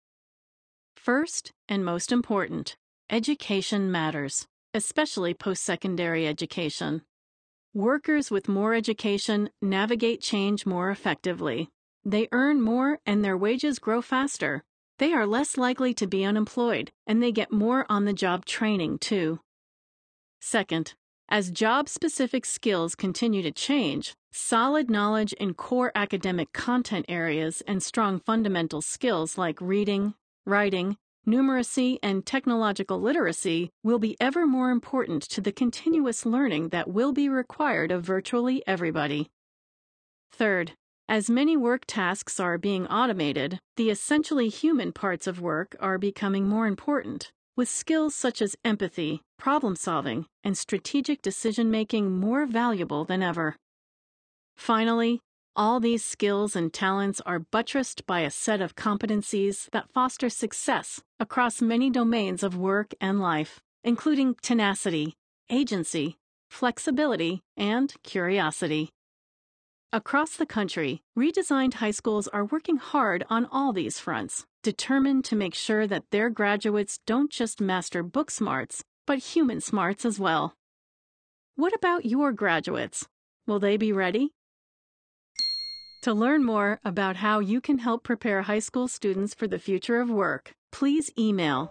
E: First, and most important, education matters, especially post-secondary education. Workers with more education navigate change more effectively. They earn more and their wages grow faster. They are less likely to be unemployed, and they get more on-the-job training, too. Second, as job-specific skills continue to change, solid knowledge in core academic content areas and strong fundamental skills like reading, writing, numeracy, and technological literacy will be ever more important to the continuous learning that will be required of virtually everybody. Third, as many work tasks are being automated, the essentially human parts of work are becoming more important, with skills such as empathy, problem-solving, and strategic decision-making more valuable than ever. Finally, all these skills and talents are buttressed by a set of competencies that foster success across many domains of work and life, including tenacity, agency, flexibility, and curiosity. Across the country, redesigned high schools are working hard on all these fronts, determined to make sure that their graduates don't just master book smarts, but human smarts as well. What about your graduates? Will they be ready? To learn more about how you can help prepare high school students for the future of work, please email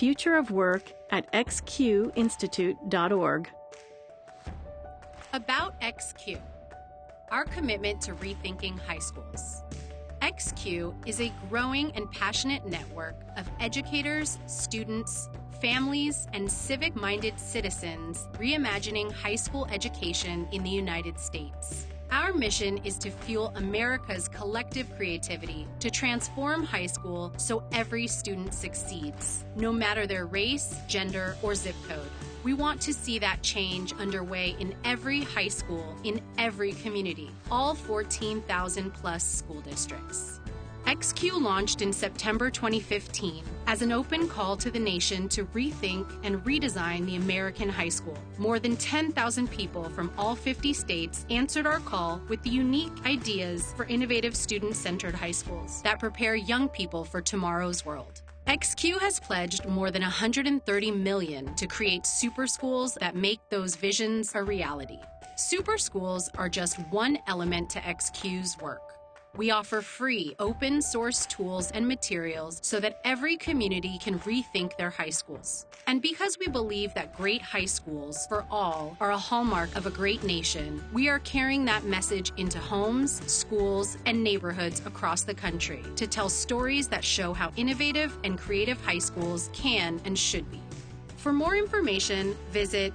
E: futureofwork@xqinstitute.org.
F: About XQ, our commitment to rethinking high schools. XQ is a growing and passionate network of educators, students, families, and civic-minded citizens reimagining high school education in the United States. Our mission is to fuel America's collective creativity to transform high school so every student succeeds, no matter their race, gender, or zip code. We want to see that change underway in every high school, in every community, all 14,000 plus school districts. XQ launched in September 2015 as an open call to the nation to rethink and redesign the American high school. More than 10,000 people from all 50 states answered our call with the unique ideas for innovative student-centered high schools that prepare young people for tomorrow's world. XQ has pledged more than $130 million to create super schools that make those visions a reality. Super schools are just one element to XQ's work. We offer free, open-source tools and materials so that every community can rethink their high schools. And because we believe that great high schools for all are a hallmark of a great nation, we are carrying that message into homes, schools, and neighborhoods across the country to tell stories that show how innovative and creative high schools can and should be. For more information, visit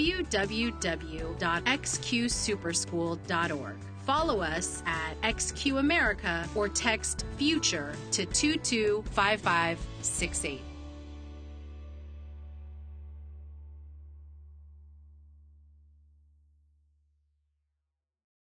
F: www.xqsuperschool.org. Follow us at XQ America or text FUTURE to 225568.